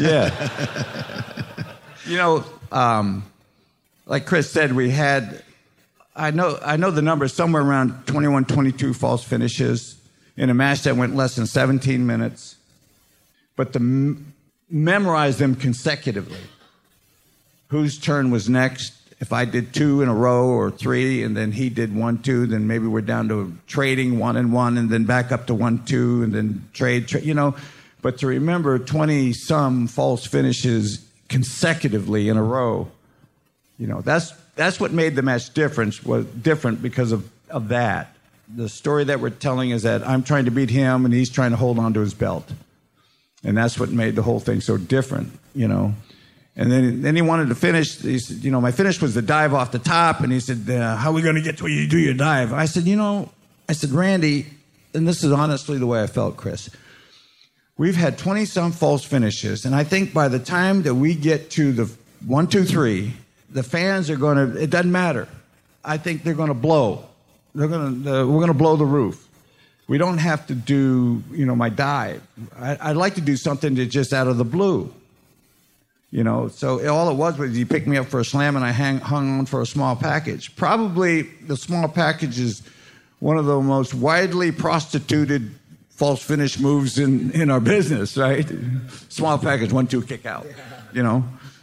E: Yeah. You know, like Chris said, we had, I know the number, somewhere around 21, 22 false finishes in a match that went less than 17 minutes. But to memorize them consecutively. Whose turn was next? If I did 2 in a row or 3, and then he did 1, 2, then maybe we're down to trading 1 and 1, and then back up to 1, 2, and then trade, you know. But to remember 20-some false finishes consecutively in a row, you know, that's what made the match different because of that. The story that we're telling is that I'm trying to beat him, and he's trying to hold on to his belt. And that's what made the whole thing so different, you know. And then he wanted to finish. He said, you know, my finish was the dive off the top. And he said, how are we going to get to where you do your dive? I said, Randy, and this is honestly the way I felt, Chris. We've had 20-some false finishes. And I think by the time that we get to the 1, 2, 3, the fans are going to, it doesn't matter. I think they're going to blow. We're going to blow the roof. We don't have to do, you know, my dive. I'd like to do something that's just out of the blue. You know, so all it was he picked me up for a slam and I hung on for a small package. Probably the small package is one of the most widely prostituted false finish moves in our business, right? Small package, 1, 2, kick out, you know.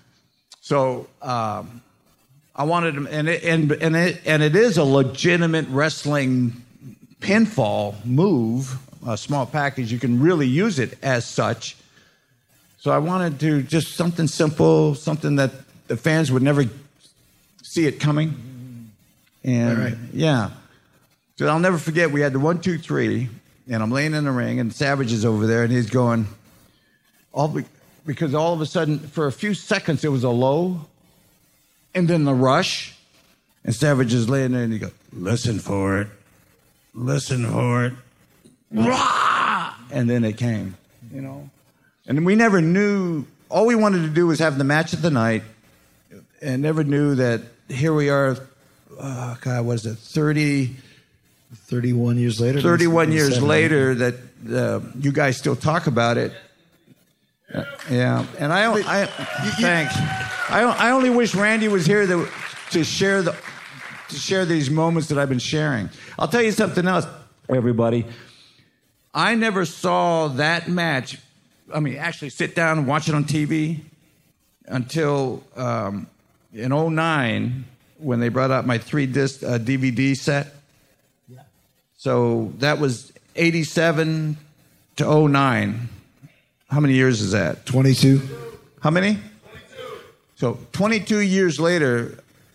E: So I wanted him, and it is a legitimate wrestling pinfall move, a small package. You can really use it as such. So I wanted to just something simple, something that the fans would never see it coming. And
F: right.
E: Yeah. So I'll never forget, we had the 1, 2, 3, and I'm laying in the ring, and Savage is over there, and he's going, because all of a sudden, for a few seconds, it was a low, and then the rush, and Savage is laying there, and he goes, listen for it, rah! And then it came, you know. And we never knew, all we wanted to do was have the match of the night, and never knew that here we are, God, what is it,
F: 31 years later?
E: 31 years later that you guys still talk about it. Yeah, and thanks. I only wish Randy was here to share these moments that I've been sharing. I'll tell you something else, everybody. I never saw that match, actually sit down and watch it on TV until in 2009 when they brought out my 3-disc DVD set. Yeah. So that was 87 to 2009. How many years is that?
F: 22.
E: How many? 22. So 22 years later,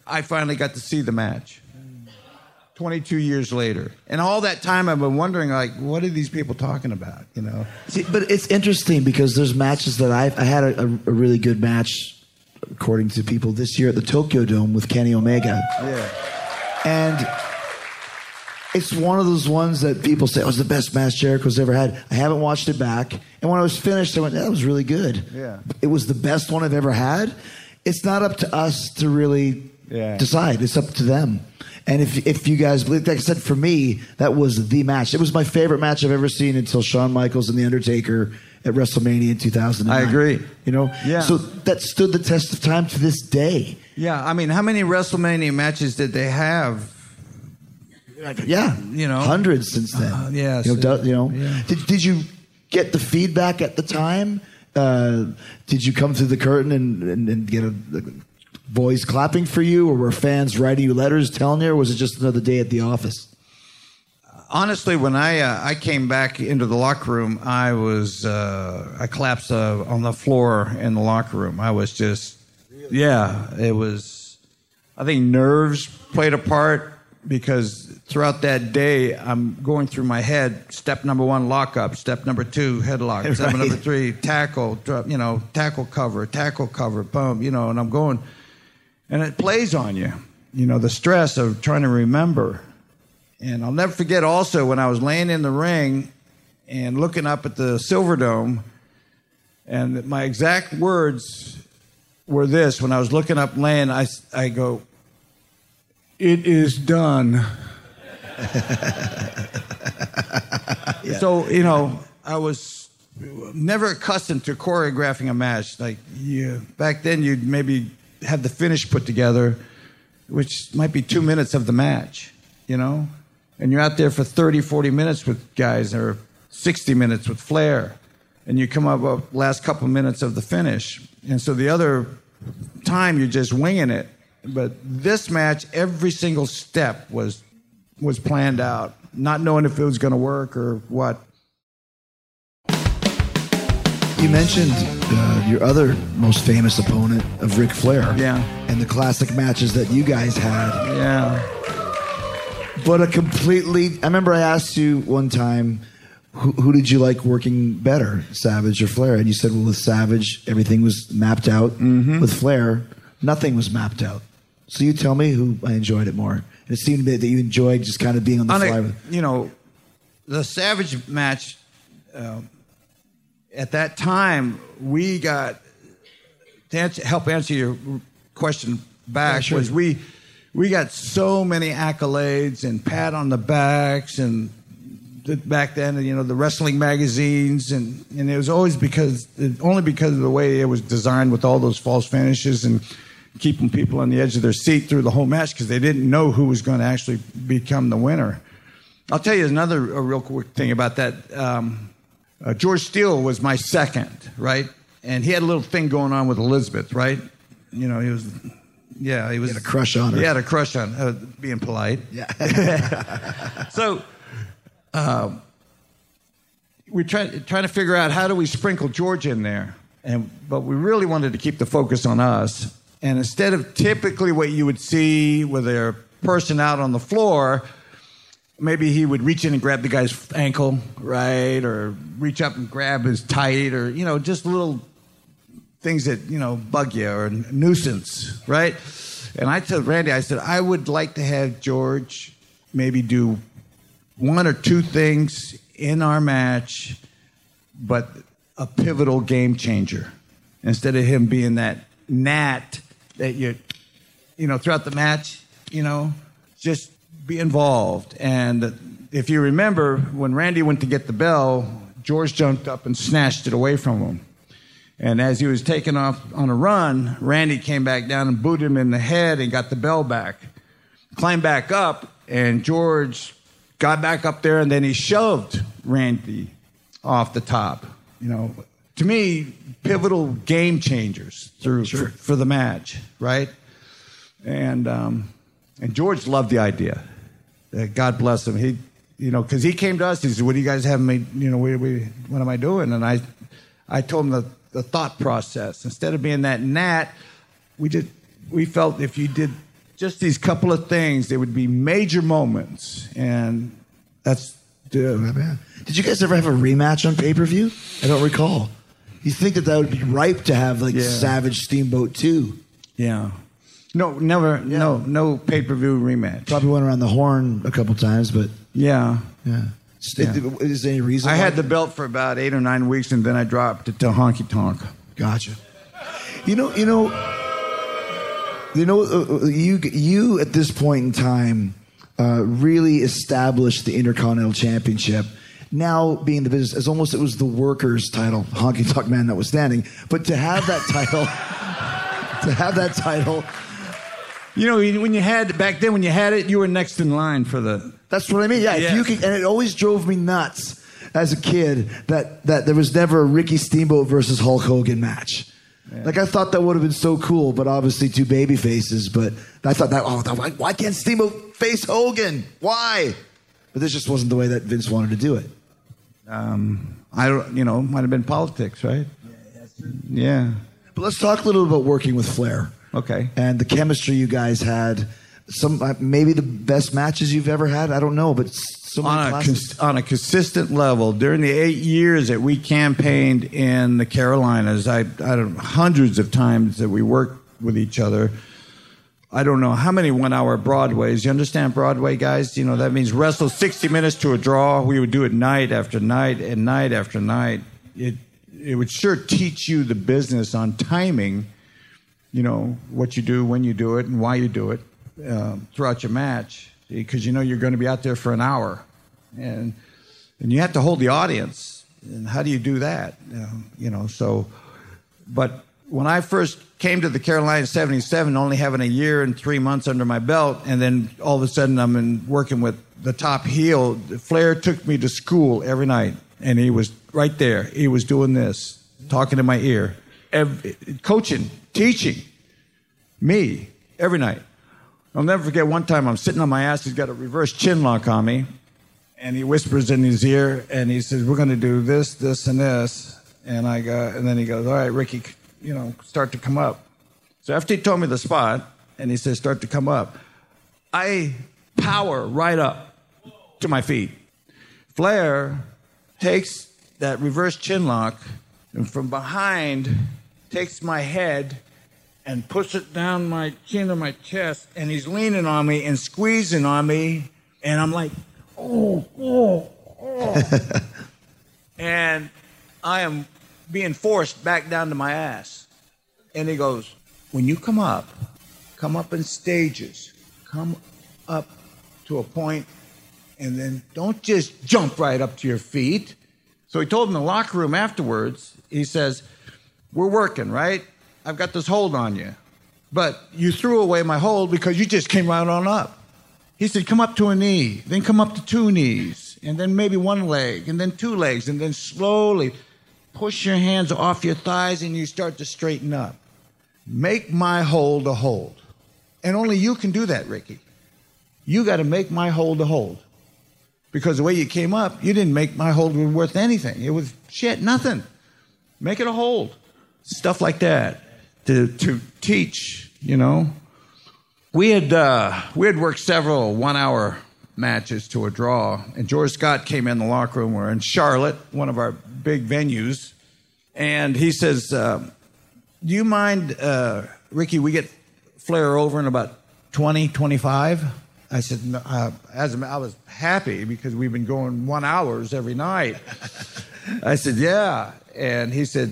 E: I finally got to see the match. 22 years later. And all that time I've been wondering, like, what are these people talking about, you know?
F: See, but it's interesting because there's matches that I had a really good match, according to people, this year at the Tokyo Dome with Kenny Omega.
E: Yeah.
F: And it's one of those ones that people say, it was the best match Jericho's ever had. I haven't watched it back. And when I was finished, I went, that was really good.
E: Yeah.
F: It was the best one I've ever had. It's not up to us to really decide. It's up to them. And if you guys believe, like I said, for me, that was the match. It was my favorite match I've ever seen until Shawn Michaels and The Undertaker at WrestleMania in 2009.
E: I agree.
F: You know?
E: Yeah.
F: So that stood the test of time to this day.
E: Yeah, I mean, how many WrestleMania matches did they have?
F: Yeah.
E: You know?
F: Hundreds since then.
E: Yeah.
F: Yeah. Did you get the feedback at the time? Did you come through the curtain and get a boys clapping for you, or were fans writing you letters telling you, or was it just another day at the office?
E: Honestly, when I came back into the locker room, I collapsed on the floor in the locker room. I was just, it was, I think nerves played a part, because throughout that day, I'm going through my head, step number 1, lock up, step number 2, headlock, step number 3, tackle, tackle cover, boom, and I'm going. And it plays on you, the stress of trying to remember. And I'll never forget also when I was laying in the ring and looking up at the Silverdome, and my exact words were this. When I was looking up laying, I go, "It is done." So, I was never accustomed to choreographing a match. Like, back then you'd maybe have the finish put together, which might be 2 minutes of the match, and you're out there for 30, 40 minutes with guys, or 60 minutes with Flair, and you come up with the last couple minutes of the finish. And so the other time you're just winging it. But this match, every single step was planned out, not knowing if it was going to work or what.
F: You mentioned your other most famous opponent of Ric Flair.
E: Yeah.
F: And the classic matches that you guys had.
E: Yeah.
F: But I remember I asked you one time, who did you like working better, Savage or Flair? And you said, well, with Savage, everything was mapped out. Mm-hmm. With Flair, nothing was mapped out. So you tell me who I enjoyed it more. And it seemed to me that you enjoyed just kind of being on the fly.
E: The Savage match, at that time, we got, to help answer your question back,
F: sure.
E: was we got so many accolades and pat on the backs, and back then, the wrestling magazines, and it was always only because of the way it was designed with all those false finishes and keeping people on the edge of their seat through the whole match, because they didn't know who was going to actually become the winner. I'll tell you a real quick thing about that. George Steele was my second, right? And he had a little thing going on with Elizabeth, right? He was... Yeah, he was.
F: He had a crush on her.
E: He had a crush on her, being polite.
F: Yeah.
E: So, we trying to figure out how do we sprinkle George in there, but we really wanted to keep the focus on us. And instead of typically what you would see with a person out on the floor, maybe he would reach in and grab the guy's ankle, right, or reach up and grab his tight, or just little things that, bug you, or a nuisance, right? And I told Randy, I said, I would like to have George maybe do 1 or 2 things in our match, but a pivotal game changer. Instead of him being that gnat that throughout the match, just be involved. And if you remember, when Randy went to get the bell, George jumped up and snatched it away from him. And as he was taking off on a run, Randy came back down and booted him in the head and got the bell back. Climbed back up, and George got back up there, and then he shoved Randy off the top. To me, pivotal game changers for the match, right? And George loved the idea. God bless him. He, because he came to us. He said, "What do you guys have me? What am I doing?" And I told him the thought process. Instead of being that gnat, we felt if you did just these couple of things. They would be major moments, and that's.
F: Did you guys ever have a rematch on pay-per-view? I don't recall. You think that would be ripe to have like Savage Steamboat 2?
E: Yeah. No, never. Yeah. No pay-per-view rematch.
F: Probably went around the horn a couple times, but
E: yeah.
F: Is there any reason?
E: I
F: why?
E: had the belt for about 8 or 9 weeks, and then I dropped it to Honky Tonk.
F: Gotcha. You at this point in time really established the Intercontinental Championship. Now being the business, as almost it was the workers' title, Honky Tonk Man notwithstanding. But to have that title,
E: you know, when you had back then, when you had it, you were next in line for the.
F: That's what I mean. Yeah, if you could, and it always drove me nuts as a kid that there was never a Ricky Steamboat versus Hulk Hogan match. Yeah. Like I thought that would have been so cool, but obviously two baby faces. But I thought why can't Steamboat face Hogan? Why? But this just wasn't the way that Vince wanted to do it.
E: I don't, might have been politics, right?
F: Yeah, that's true.
E: Yeah.
F: But let's talk a little about working with Flair.
E: Okay.
F: And the chemistry you guys had. Some maybe the best matches you've ever had. I don't know, but so many
E: on a consistent level during the 8 years that we campaigned in the Carolinas. I don't know, hundreds of times that we worked with each other. I don't know how many 1-hour Broadways. You understand Broadway, guys? That means wrestle 60 minutes to a draw. We would do it night after night and night after night. It would sure teach you the business on timing. What you do, when you do it, and why you do it. Throughout your match, because you're going to be out there for an hour, and you have to hold the audience. And how do you do that? So. But when I first came to the Carolina '77, only having a year and 3 months under my belt, and then all of a sudden I'm working with the top heel. Flair took me to school every night, and he was right there. He was doing this, talking in my ear, coaching, teaching me every night. I'll never forget one time I'm sitting on my ass. He's got a reverse chin lock on me, and he whispers in his ear, and he says, "We're going to do this, this, and this." And then he goes, "All right, Ricky, start to come up." So after he told me the spot, and he says, "Start to come up," I power right up to my feet. Flair takes that reverse chin lock, and from behind takes my head and puts it down my chin on my chest, and he's leaning on me and squeezing on me, and I'm like, oh. And I am being forced back down to my ass. And he goes, "When you come up in stages. Come up to a point, and then don't just jump right up to your feet." So he told him in the locker room afterwards, he says, "We're working, right? I've got this hold on you. But you threw away my hold because you just came right on up." He said, "Come up to a knee, then come up to 2 knees, and then maybe 1 leg, and then 2 legs, and then slowly push your hands off your thighs and you start to straighten up. Make my hold a hold." And only you can do that, Ricky. You got to make my hold a hold. Because the way you came up, you didn't make my hold worth anything. It was nothing. Make it a hold. Stuff like that. To teach, We had worked several 1-hour matches to a draw, and George Scott came in the locker room. We're in Charlotte, one of our big venues, and he says, "Do you mind, Ricky, we get Flair over in about 20, 25? I said, no, I was happy because we've been going 1 hour every night. I said, "Yeah," and he said,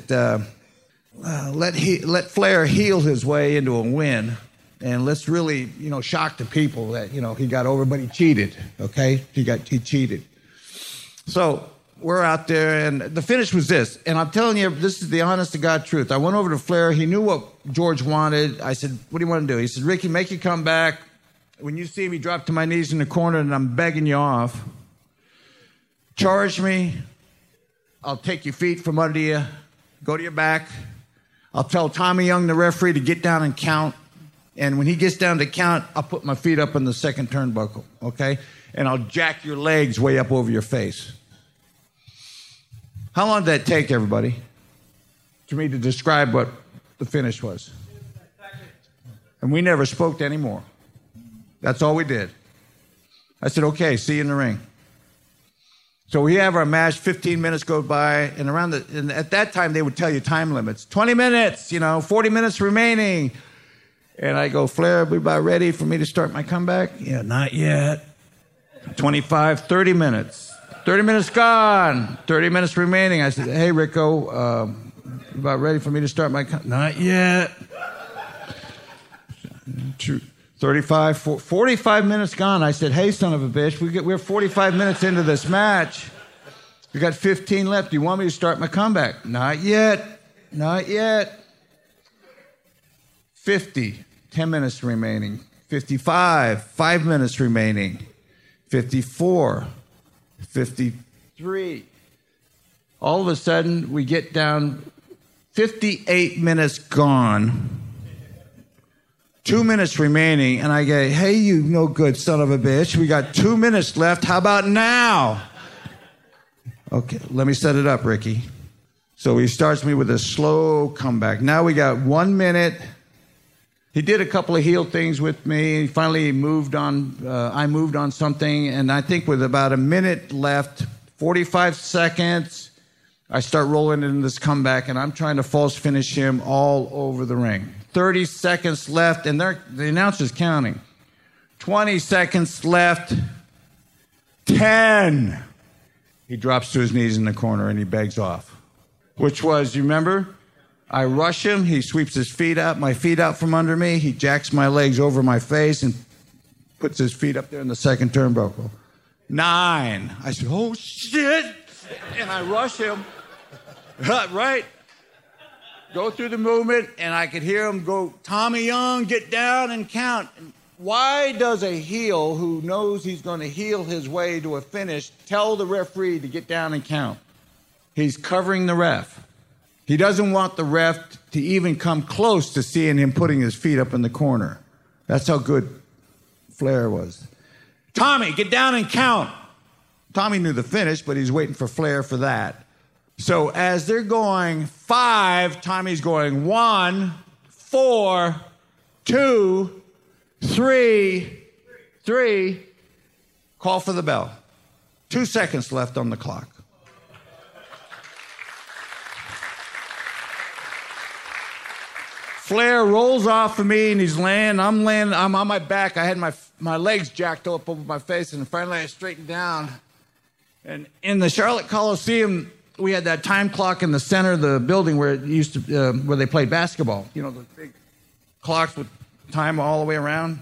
E: let Flair heel his way into a win, and let's really, shock the people that, he got over, but he cheated, okay? He cheated. So we're out there, and the finish was this, and I'm telling you, this is the honest-to-God truth. I went over to Flair. He knew what George wanted. I said, "What do you want to do?" He said, "Ricky, make you come back. When you see me drop to my knees in the corner and I'm begging you off, charge me. I'll take your feet from under you, go to your back. I'll tell Tommy Young, the referee, to get down and count. And when he gets down to count, I'll put my feet up in the second turnbuckle, okay? And I'll jack your legs way up over your face." How long did that take, everybody, for me to describe what the finish was? And we never spoke anymore. That's all we did. I said, okay, see you in the ring. So we have our match, 15 minutes go by, and at that time they would tell you time limits. 20 minutes, 40 minutes remaining. And I go, Flair, are we about ready for me to start my comeback? Yeah, not yet. 25, 30 minutes. 30 minutes gone. 30 minutes remaining. I said, hey, Rico, about ready for me to start my comeback? Not yet. 35, 45 minutes gone. I said, hey, son of a bitch, we're 45 minutes into this match. We got 15 left. Do you want me to start my comeback? Not yet. Not yet. 50, 10 minutes remaining. 55, 5 minutes remaining. 54, 53. All of a sudden, we get down 58 minutes gone. 2 minutes remaining, and I go, hey, you no good son of a bitch. We got 2 minutes left. How about now? Okay, let me set it up, Ricky. So he starts me with a slow comeback. Now we got 1 minute. He did a couple of heel things with me. Finally moved on. I moved on something, and I think with about a minute left, 45 seconds, I start rolling in this comeback, and I'm trying to false finish him all over the ring. 30 seconds left, and the announcer's counting. 20 seconds left. 10. He drops to his knees in the corner, and he begs off. Which was, you remember? I rush him. He sweeps his feet out, my feet out from under me. He jacks my legs over my face and puts his feet up there in the second turnbuckle. 9. I said, oh, shit. And I rush him. Right? Go through the movement, and I could hear him go, Tommy Young, get down and count. Why does a heel who knows he's going to heel his way to a finish tell the referee to get down and count? He's covering the ref. He doesn't want the ref to even come close to seeing him putting his feet up in the corner. That's how good Flair was. Tommy, get down and count. Tommy knew the finish, but he's waiting for Flair for that. So as they're going 5, Tommy's going 1, 4, 2, 3, 3. Call for the bell. 2 seconds left on the clock. Flair rolls off of me, and he's laying. I'm on my back. I had my legs jacked up over my face, and finally I straightened down. And in the Charlotte Coliseum, we had that time clock in the center of the building where it used to, where they played basketball. The big clocks with time all the way around,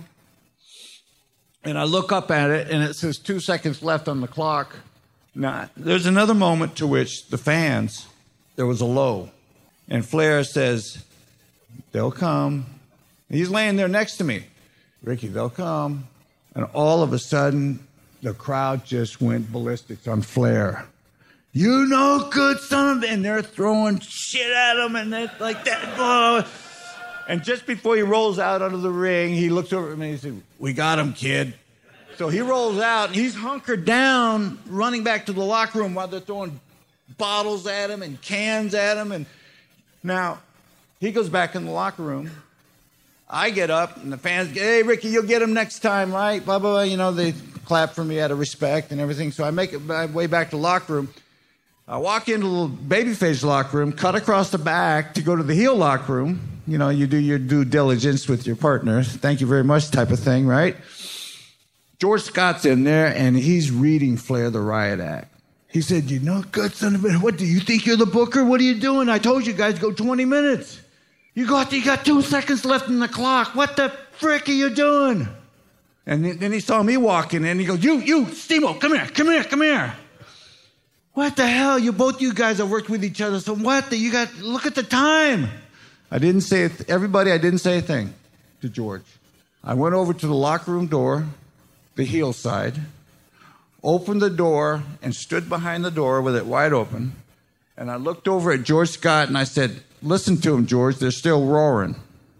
E: And I look up at it, and it says 2 seconds left on the clock. Now, there's another moment to which the fans, there was a low. And Flair says, they'll come. And he's laying there next to me. Ricky, they'll come. And all of a sudden, the crowd just went ballistic on Flair. You no good son of a... And they're throwing shit at him and they're like that. And just before he rolls out onto the ring, he looks over at me and he said, we got him, kid. So he rolls out and he's hunkered down, running back to the locker room while they're throwing bottles at him and cans at him. And now he goes back in the locker room. I get up and the fans, hey, Ricky, you'll get him next time, right? Blah, blah, blah. They clap for me out of respect and everything. So I make it my way back to the locker room. I walk into the babyface locker room, cut across the back to go to the heel locker room. You do your due diligence with your partner. Thank you very much type of thing, right? George Scott's in there, and he's reading Flair the Riot Act. He said, you know, good son of a... What, do you think you're the booker? What are you doing? I told you guys go 20 minutes. You got 2 seconds left in the clock. What the frick are you doing? And then he saw me walking in. He goes, you, Steve-O, come here. What the hell? Both you guys have worked with each other. So what? Look at the time. I didn't say it. Everybody, I didn't say a thing to George. I went over to the locker room door, the heel side, opened the door, and stood behind the door with it wide open. And I looked over at George Scott, and I said, listen to him, George. They're still roaring.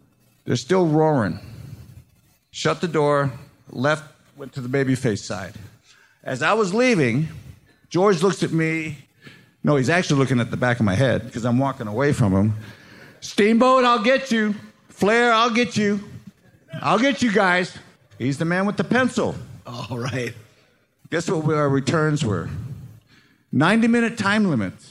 E: Shut the door, left, went to the babyface side. As I was leaving, George looks at me. No, he's actually looking at the back of my head because I'm walking away from him. Steamboat, I'll get you. Flair, I'll get you. I'll get you guys. He's the man with the pencil.
F: All right.
E: Guess what our returns were? 90-minute time limits.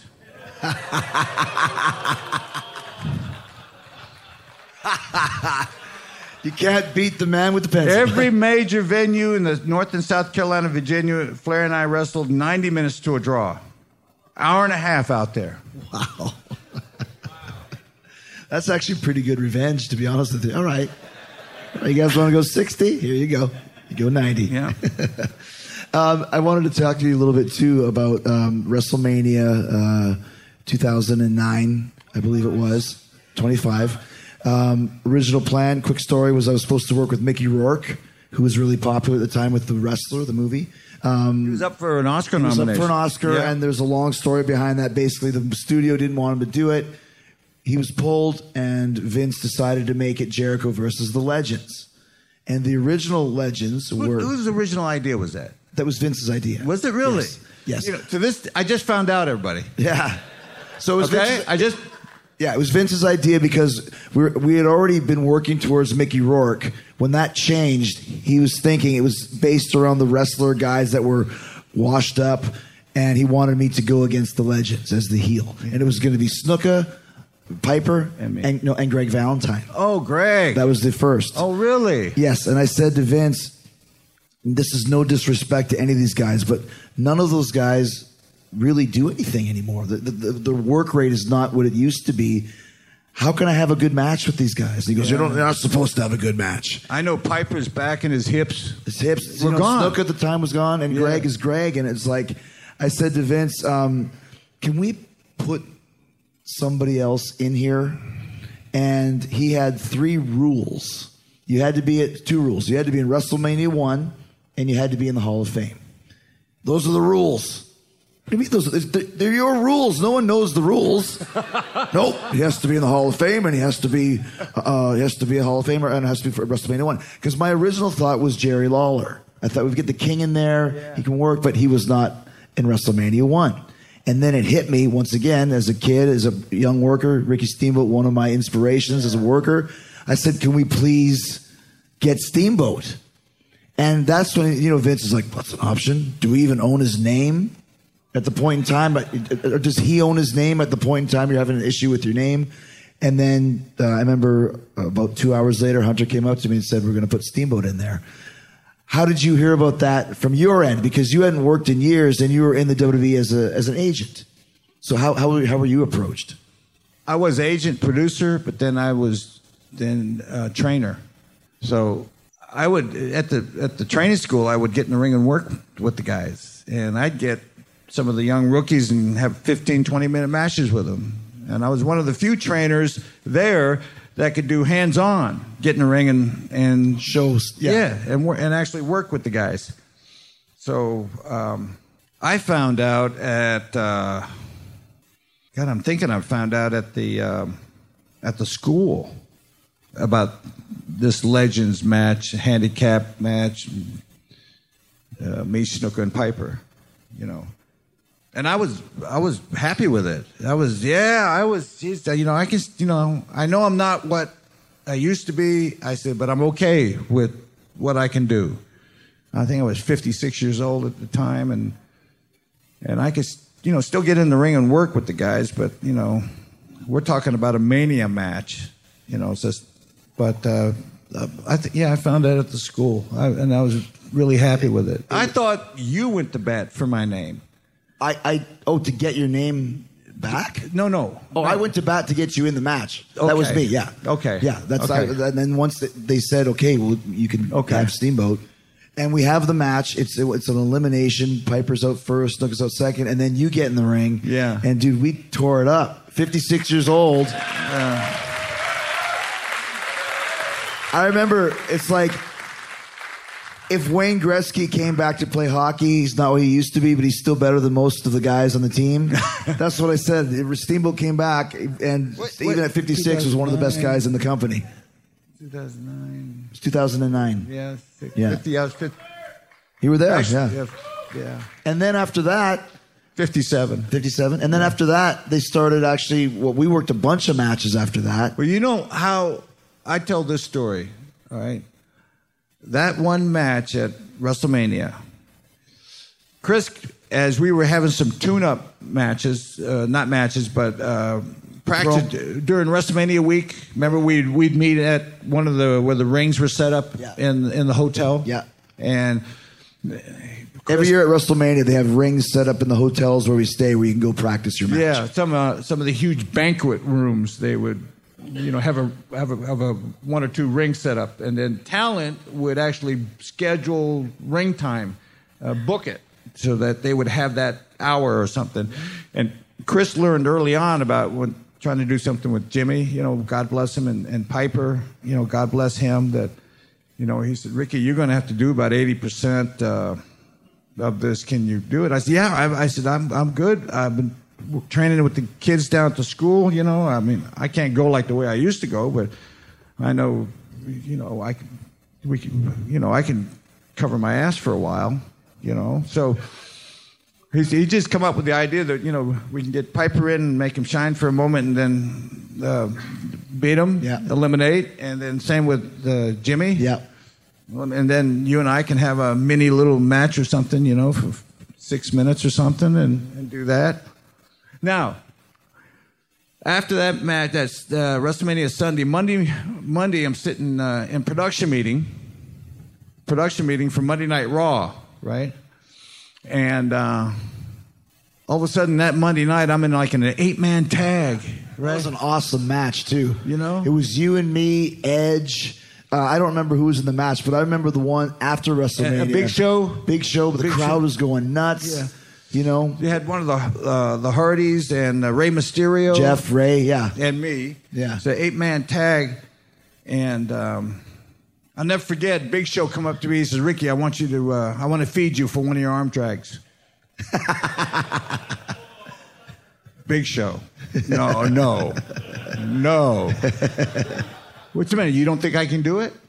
F: You can't beat the man with the pencil.
E: Every major venue in the North and South Carolina, Virginia, Flair and I wrestled 90 minutes to a draw. Hour and a half out there.
F: Wow. That's actually pretty good revenge, to be honest with you. All right. You guys want to go 60? Here you go. You go 90.
E: Yeah.
F: I wanted to talk to you a little bit, too, about WrestleMania 2009, I believe it was, 25. Original plan, quick story, was I was supposed to work with Mickey Rourke, who was really popular at the time with The Wrestler, the movie.
E: He was up for an Oscar nomination.
F: He was up for an Oscar,
E: Yeah.
F: and there's a long story behind that. Basically, the studio didn't want him to do it. He was pulled, and Vince decided to make it Jericho versus the Legends. And the original Legends were...
E: Whose original idea was that?
F: That was Vince's idea.
E: Was it really?
F: Yes.
E: You know, to this, I just found out, everybody.
F: Yeah. So it was
E: Okay?
F: Vince's, it was Vince's idea because we had already been working towards Mickey Rourke. When that changed, he was thinking it was based around the wrestler guys that were washed up, and he wanted me to go against the Legends as the heel. And it was going to be Snuka, Piper,
E: And me.
F: and Greg Valentine.
E: Oh, Greg.
F: That was the first.
E: Oh, really?
F: Yes, and I said to Vince, this is no disrespect to any of these guys, but none of those guys really do anything anymore. The work rate is not what it used to be. How can I have a good match with these guys? And he goes, you're not supposed to have a good match.
E: I know Piper's back and his hips.
F: His hips
E: were gone.
F: Snook at the time was gone, and Greg is Greg. And it's like, I said to Vince, can we put somebody else in here? And he had 3 rules. You had to be at 2 rules. You had to be in WrestleMania 1, and you had to be in the Hall of Fame. Those are the rules. What do you mean those? They're your rules. No one knows the rules. Nope. He has to be in the Hall of Fame, and he has to be a Hall of Famer, and it has to be for WrestleMania 1. Because my original thought was Jerry Lawler. I thought we'd get the King in there. He can work, but he was not in WrestleMania 1. And then it hit me once again as a kid, as a young worker. Ricky Steamboat, one of my inspirations as a worker. I said, can we please get Steamboat? And that's when, Vince is like, what's an option? Do we even own his name at the point in time? Or does he own his name at the point in time you're having an issue with your name? And then I remember about 2 hours later, Hunter came up to me and said, we're going to put Steamboat in there. How did you hear about that from your end? Because you hadn't worked in years and you were in the WWE as an agent. So how were you approached?
E: I was agent, producer, but then I was trainer. So I would at the training school, I would get in the ring and work with the guys, and I'd get some of the young rookies and have 15, 20-minute matches with them. And I was one of the few trainers there that could do hands-on, get in the ring and
F: shows,
E: and actually work with the guys. So I found out at I found out at the school about this Legends match, handicap match, me, Snuka, and Piper, And I was happy with it. Geez, I know I'm not what I used to be. I said, but I'm okay with what I can do. I think I was 56 years old at the time, and I could, still get in the ring and work with the guys, but, we're talking about a Mania match, I found that at the school, and I was really happy with it. I thought you went to bat for my name.
F: To get your name back?
E: No.
F: Oh, I went to bat to get you in the match.
E: Okay.
F: That was me, yeah.
E: Okay.
F: Yeah, that's
E: Okay.
F: and then once they said, okay, well, you can have Steamboat. And we have the match. It's an elimination. Piper's out first, Snuka's out second, and then you get in the ring.
E: Yeah.
F: And, dude, we tore it up. 56 years old. I remember it's like if Wayne Gretzky came back to play hockey, he's not what he used to be, but he's still better than most of the guys on the team. That's what I said. Steamboat came back, and even at 56 was one of the best guys in the company.
E: 2009.
F: It's 2009.
E: Yeah.
F: Yeah.
E: 50. I was 50.
F: You were there,
E: Actually, yeah.
F: And then after that,
E: 57.
F: 57. And then after that, they started we worked a bunch of matches after that.
E: Well, you know how I tell this story, all right? that one match at WrestleMania, Chris, as we were having some tune-up matches, not matches, but practice during WrestleMania week. Remember, we'd meet at one of the where the rings were set up in the hotel.
F: Yeah,
E: and
F: every year at WrestleMania they have rings set up in the hotels where we stay, where you can go practice your match.
E: Yeah, some of the huge banquet rooms they would, have a one or two rings set up, and then talent would actually schedule ring time, book it so that they would have that hour or something. And Chris learned early on about when trying to do something with Jimmy, God bless him, and Piper, God bless him, that, he said, Ricky, you're going to have to do about 80% of this. Can you do it? I said, yeah. I said, I'm good. I've been training with the kids down at the school, I mean, I can't go like the way I used to go, but I know, I can cover my ass for a while, So he just come up with the idea that, we can get Piper in and make him shine for a moment and then beat him, eliminate, and then same with Jimmy.
F: Yeah.
E: And then you and I can have a mini little match or something, for 6 minutes or something and do that. Now, after that match, that's WrestleMania Sunday. Monday, I'm sitting in production meeting for Monday Night Raw, right? And all of a sudden, that Monday night, I'm in like an 8-man tag. Right?
F: That was an awesome match too.
E: It
F: was you and me, Edge. I don't remember who was in the match, but I remember the one after WrestleMania.
E: A Big Show.
F: Big Show, but the crowd was going nuts.
E: Yeah.
F: You
E: had one of the Hardys and Rey Mysterio.
F: Jeff, Ray, yeah.
E: And me.
F: Yeah.
E: It's an 8-man tag. And I'll never forget, Big Show come up to me. He says, Ricky, I want to feed you for one of your arm drags. Big Show. No. What's the matter? You don't think I can do it?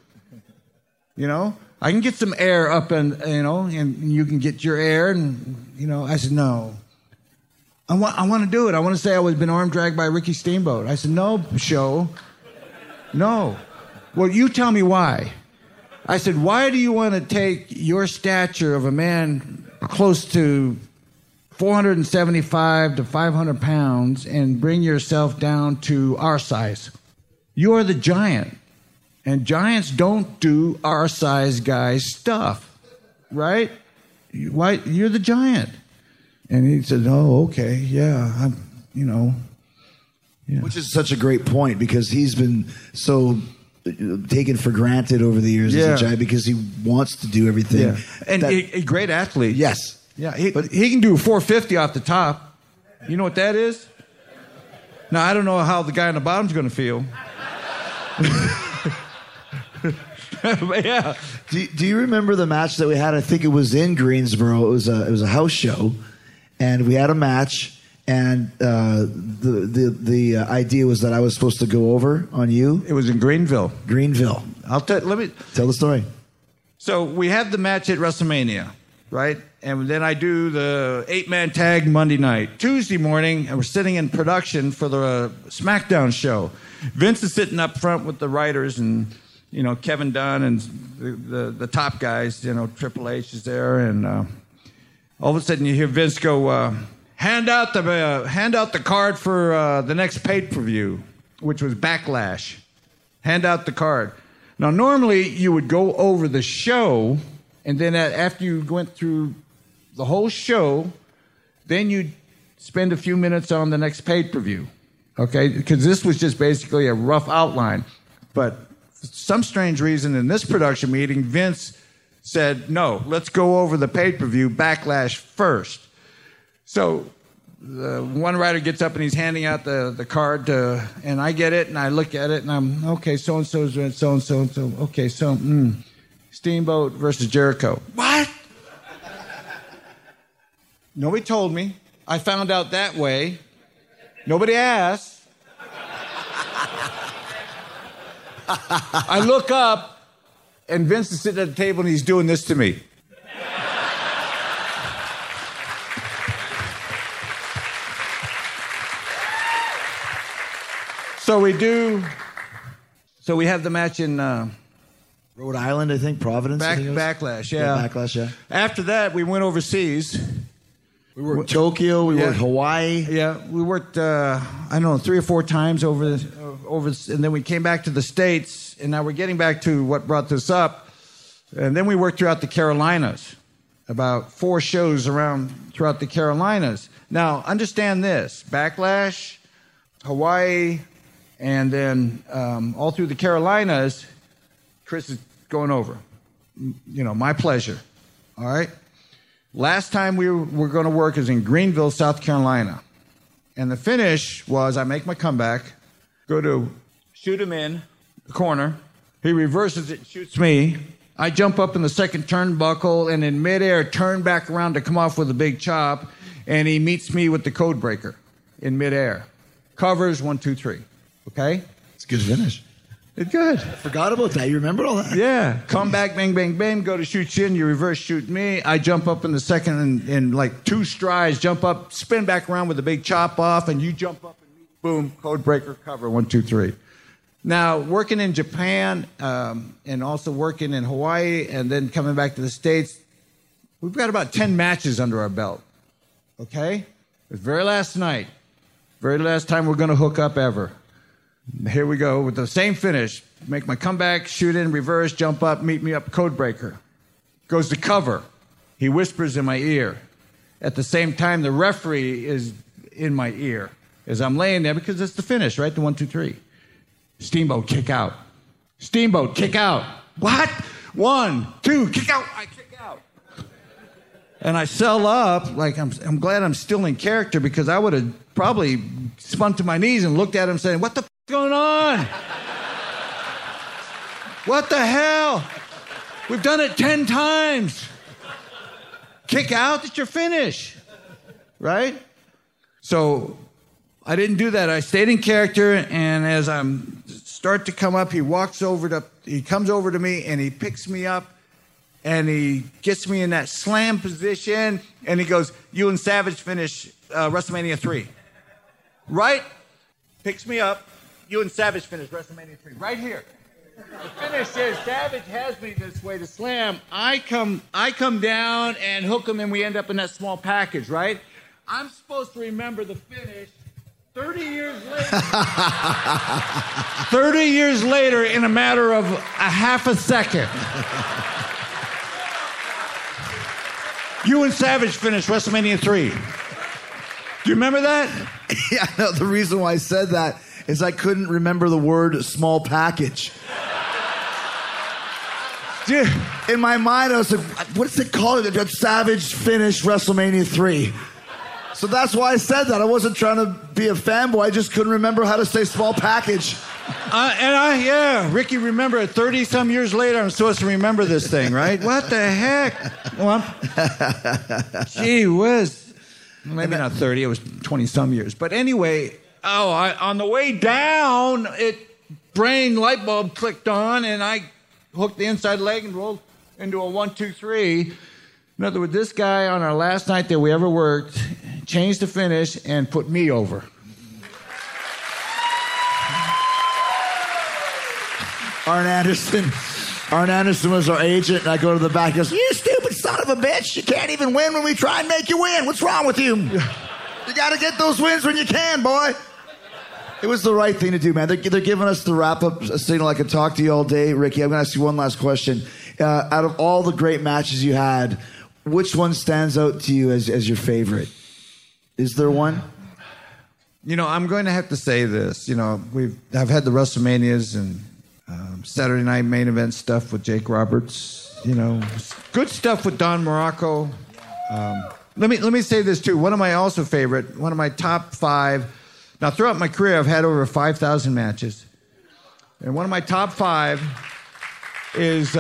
E: I can get some air up and you can get your air, and I said no. I want to do it. I want to say I was been arm dragged by Ricky Steamboat. I said no, Show. No. Well, you tell me why. I said, why do you want to take your stature of a man close to 475 to 500 pounds and bring yourself down to our size? You are the giant. And giants don't do our size guys stuff, right? Why? You're the giant. And he said, oh, okay, yeah, Yeah.
F: Which is such a great point, because he's been so taken for granted over the years as a giant, because he wants to do everything.
E: Yeah. And a great athlete.
F: Yes.
E: Yeah, but he can do a 450 off the top. You know what that is? Now, I don't know how the guy on the bottom's going to feel. But yeah.
F: Do you remember the match that we had? I think it was in Greensboro. It was a house show, and we had a match. And the idea was that I was supposed to go over on you.
E: It was in Greenville. Let me
F: tell the story.
E: So we have the match at WrestleMania, right? And then I do the 8-man tag Monday night. Tuesday morning, and we're sitting in production for the SmackDown show. Vince is sitting up front with the writers, and Kevin Dunn and the top guys. Triple H is there, and all of a sudden you hear Vince go, hand out the card for the next pay-per-view, which was Backlash. Hand out the card. Now, normally you would go over the show, and then after you went through the whole show, then you'd spend a few minutes on the next pay-per-view, okay? Because this was just basically a rough outline. But for some strange reason in this production meeting, Vince said, no, let's go over the pay-per-view Backlash first. So the one writer gets up and he's handing out the card and I get it and I look at it and I'm, okay, so-and-so's doing so-and-so. Okay, Steamboat versus Jericho. What? Nobody told me. I found out that way. Nobody asked. I look up and Vince is sitting at the table and he's doing this to me. So we have the match in
F: Rhode Island, I think, Providence. I think it was.
E: Backlash, yeah.
F: Backlash, yeah.
E: After that, we went overseas.
F: We worked Tokyo, we worked Hawaii.
E: Yeah, we worked, I don't know, 3 or 4 times over, and then we came back to the States, and now we're getting back to what brought this up. And then we worked throughout the Carolinas, about 4 shows around throughout the Carolinas. Now, understand this, Backlash, Hawaii, and then all through the Carolinas, Chris is going over. You know, my pleasure, all right? Last time we were going to work is in Greenville, South Carolina. And the finish was I make my comeback, go to shoot him in the corner. He reverses it, shoots me. I jump up in the second turnbuckle and in midair turn back around to come off with a big chop. And he meets me with the code breaker in midair. Covers 1, 2, 3. Okay?
F: It's a good finish.
E: It's good.
F: Forgot about that. You remember all that?
E: Yeah. Come back, bang, bang, bang, go to shoot you in, you reverse shoot me. I jump up in the second and in like 2 strides, jump up, spin back around with a big chop off, and you jump up and boom, code breaker, cover, 1, 2, 3. Now, working in Japan and also working in Hawaii and then coming back to the States, we've got about 10 matches under our belt. Okay? The very last night, very last time we're going to hook up ever. Here we go with the same finish. Make my comeback, shoot in, reverse, jump up, meet me up, code breaker. Goes to cover. He whispers in my ear. At the same time, the referee is in my ear as I'm laying there because it's the finish, right? The 1, 2, 3. Steamboat, kick out. Steamboat, kick out. What? 1, 2, kick out. I kick out. And I sell up like I'm glad I'm still in character because I would have probably spun to my knees and looked at him saying, what the f*** is going on? What the hell? We've done it 10 times. Kick out, it's your finish. Right? So I didn't do that. I stayed in character, and as I'm start to come up, he comes over to me and he picks me up and he gets me in that slam position and he goes, you and Savage finish WrestleMania 3. Right? Picks me up. You and Savage finish WrestleMania 3. Right here. The finish is Savage has me this way to slam. I come down and hook him, and we end up in that small package, right? I'm supposed to remember the finish 30 years later. 30 years later in a matter of a half a second. You and Savage finished WrestleMania 3. Do you remember that?
F: Yeah, no, the reason why I said that is I couldn't remember the word small package.
E: Dude.
F: In my mind, I was like, what's it called? Savage finished WrestleMania 3. So that's why I said that. I wasn't trying to be a fanboy. I just couldn't remember how to say small package.
E: Ricky, remember it. 30-some years later, I'm supposed to remember this thing, right? What the heck? Well, gee whiz. Maybe not 30. It was 20-some years. But anyway, on the way down, brain light bulb clicked on, and I hooked the inside leg and rolled into a 1, 2, 3. In other words, this guy on our last night that we ever worked changed the finish and put me over.
F: Arn Anderson was our agent, and I go to the back and goes, you stupid son of a bitch, you can't even win when we try and make you win. What's wrong with you? You got to get those wins when you can, boy. It was the right thing to do, man. They're giving us the wrap-up signal. I could talk to you all day. Ricky, I'm going to ask you one last question. Out of all the great matches you had, which one stands out to you as your favorite? Is there one?
E: You know, I'm going to have to say this. You know, I've had the WrestleManias and Saturday Night Main Event stuff with Jake Roberts. You know, good stuff with Don Morocco. Let me say this too. One of my top 5. Now, throughout my career, I've had over 5,000 matches, and one of my top 5 is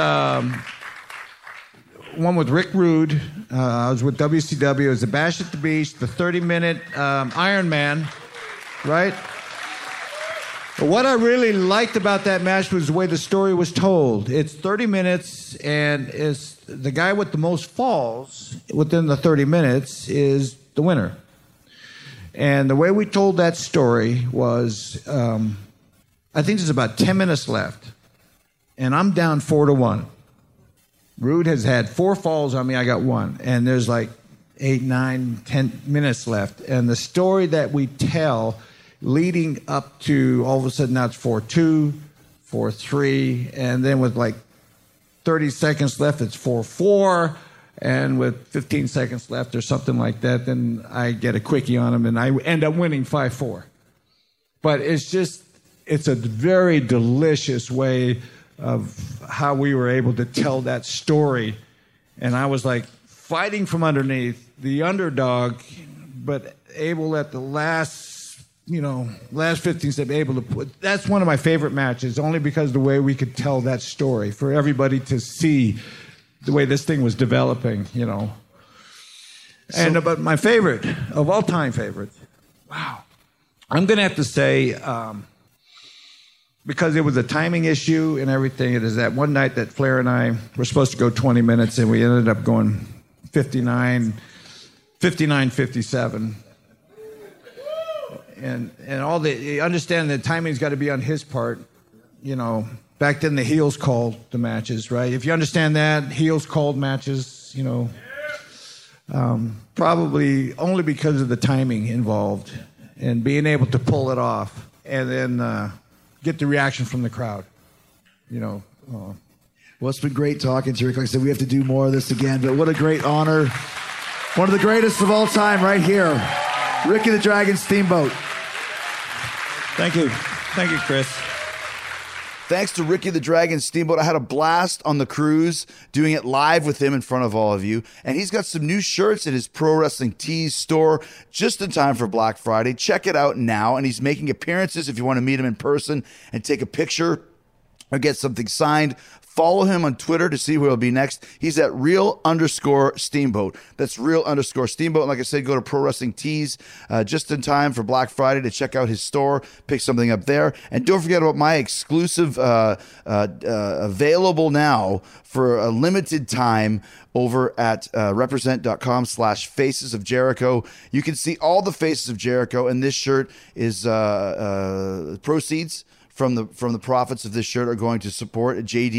E: one with Rick Rude. I was with WCW. It was the Bash at the Beach, the 30-minute Iron Man, right? But what I really liked about that match was the way the story was told. It's 30 minutes, and it's the guy with the most falls within the 30 minutes is the winner. And the way we told that story was, I think there's about 10 minutes left. and I'm down 4-1. Rude has had 4 falls on me. I got 1. And there's like 8, 9, 10 minutes left. And the story that we tell leading up to all of a sudden now it's 4-2, 4-3, and then with like 30 seconds left, it's 4-4. And with 15 seconds left or something like that, then I get a quickie on him and I end up winning 5-4. But it's a very delicious way of how we were able to tell that story. And I was like fighting from underneath, the underdog, but able at the last 15 steps, able to put. That's one of my favorite matches, only because of the way we could tell that story for everybody to see the way this thing was developing, And but my favorite of all time favorites, wow, I'm gonna have to say, because it was a timing issue and everything. It is that one night that Flair and I were supposed to go 20 minutes, and we ended up going 59-57. And all the understand the timing's got to be on his part, Back then, the heels called the matches, right? If you understand that, heels called matches, probably only because of the timing involved and being able to pull it off and then get the reaction from the crowd,
F: Well, it's been great talking to you, Rick. Like I said, we have to do more of this again, but what a great honor. One of the greatest of all time right here, Ricky the Dragon Steamboat.
E: Thank you. Thank you, Chris.
C: Thanks to Ricky the Dragon Steamboat. I had a blast on the cruise doing it live with him in front of all of you. And he's got some new shirts at his Pro Wrestling Tees store just in time for Black Friday. Check it out now. And he's making appearances if you want to meet him in person and take a picture or get something signed. Follow him on Twitter to see where he'll be next. He's at real_Steamboat. That's real_Steamboat. And like I said, go to Pro Wrestling Tees just in time for Black Friday to check out his store, pick something up there. And don't forget about my exclusive available now for a limited time over at represent.com/Faces of Jericho. You can see all the Faces of Jericho, and this shirt is proceeds from the profits of this shirt are going to support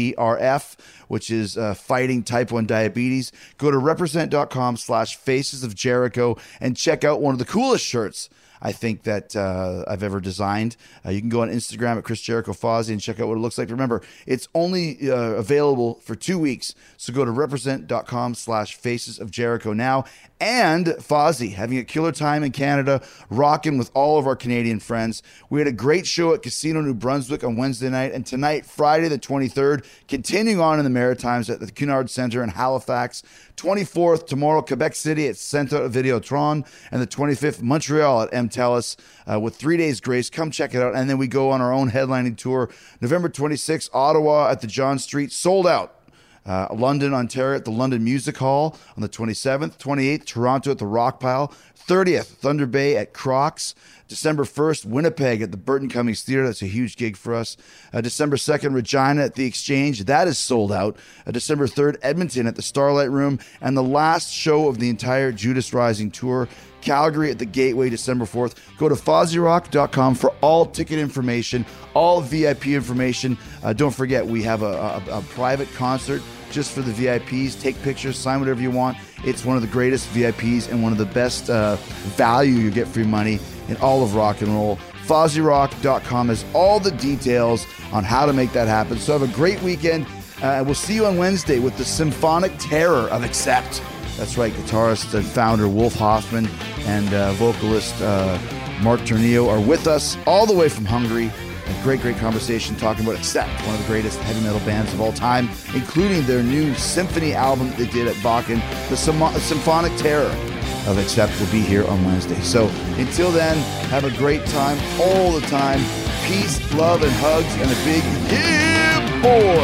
C: JDRF, which is fighting type 1 diabetes. Go to represent.com/Faces of Jericho and check out one of the coolest shirts I think that I've ever designed. You can go on Instagram at Chris Jericho Fozzy and check out what it looks like. Remember, it's only available for 2 weeks, so go to represent.com/Faces of Jericho now. And Fozzy, having a killer time in Canada, rocking with all of our Canadian friends. We had a great show at Casino New Brunswick on Wednesday night, and tonight, Friday the 23rd, continuing on in the Maritimes at the Cunard Centre in Halifax. 24th, tomorrow, Quebec City at Centre Videotron, and the 25th, Montreal at MTELUS with 3 days grace. Come check it out. And then we go on our own headlining tour. November 26th, Ottawa at the John Street, sold out. London, Ontario at the London Music Hall on the 27th. 28th, Toronto at the Rock Pile. 30th, Thunder Bay at Crocs. December 1st, Winnipeg at the Burton Cummings Theatre. That's a huge gig for us. December 2nd, Regina at the Exchange. That is sold out. December 3rd, Edmonton at the Starlight Room. And the last show of the entire Judas Rising tour, Calgary at the Gateway, December 4th. Go to FozzyRock.com for all ticket information, all VIP information. Don't forget, we have a private concert just for the VIPs. Take pictures, sign whatever you want. It's one of the greatest VIPs and one of the best value you get for your money in all of rock and roll. FozzyRock.com has all the details on how to make that happen. So have a great weekend. We'll see you on Wednesday with the Symphonic Terror of Accept. That's right, guitarist and founder Wolf Hoffman and vocalist Mark Tornillo are with us all the way from Hungary. A great conversation talking about Accept, one of the greatest heavy metal bands of all time, including their new symphony album that they did at Bakken. The Symphonic Terror of Accept will be here on Wednesday. So until then, have a great time all the time. Peace, love, and hugs, and a big yeah,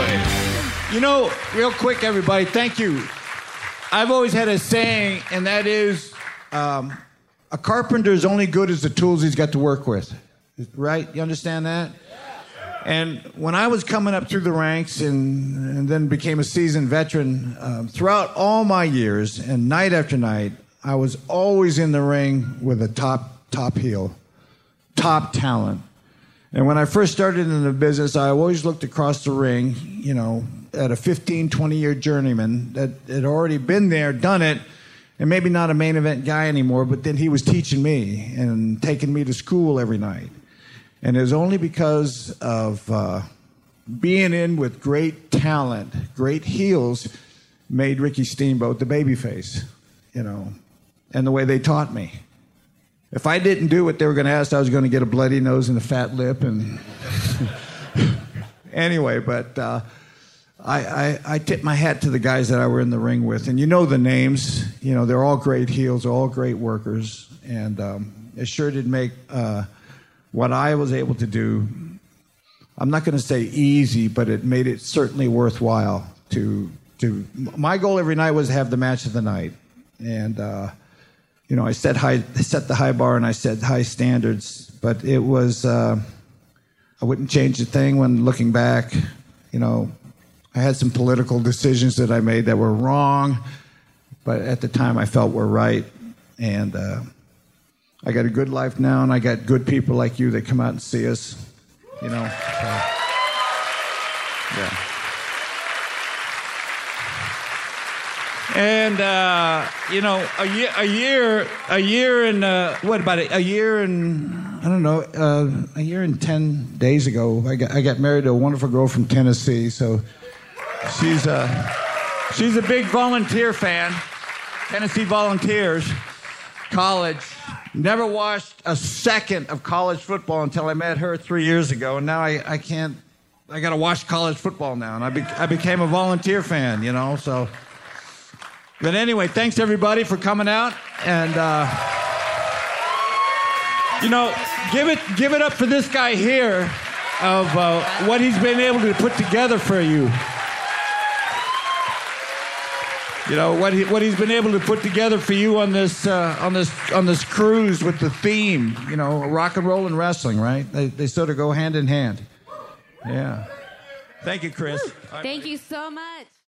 C: boy.
E: Real quick, everybody, thank you. I've always had a saying, and that is, a carpenter is only good as the tools he's got to work with. Right? You understand that? And when I was coming up through the ranks and then became a seasoned veteran, throughout all my years and night after night, I was always in the ring with a top heel, top talent. And when I first started in the business, I always looked across the ring, at a 15, 20-year journeyman that had already been there, done it, and maybe not a main event guy anymore, but then he was teaching me and taking me to school every night. And it was only because of being in with great talent, great heels, made Ricky Steamboat the babyface, and the way they taught me. If I didn't do what they were going to ask, I was going to get a bloody nose and a fat lip. And anyway, but I tip my hat to the guys that I were in the ring with. And the names. They're all great heels, all great workers. And it sure did make what I was able to do, I'm not going to say easy, but it made it certainly worthwhile. My goal every night was to have the match of the night. And I set the high bar and I set high standards, but it was, I wouldn't change a thing when looking back. I had some political decisions that I made that were wrong, but at the time I felt were right. And I got a good life now, and I got good people like you that come out and see us, yeah. And a year and 10 days ago, I got married to a wonderful girl from Tennessee. So she's a big volunteer fan. Tennessee Volunteers, college. Never watched a second of college football until I met her 3 years ago, and now I can't. I got to watch college football now, and I became a volunteer fan. So. But anyway, thanks everybody for coming out, and give it up for this guy here of what he's been able to put together for you. What he's been able to put together for you on this cruise with the theme, rock and roll and wrestling, right? They sort of go hand in hand. Yeah. Thank you, Chris.
H: Thank you so much.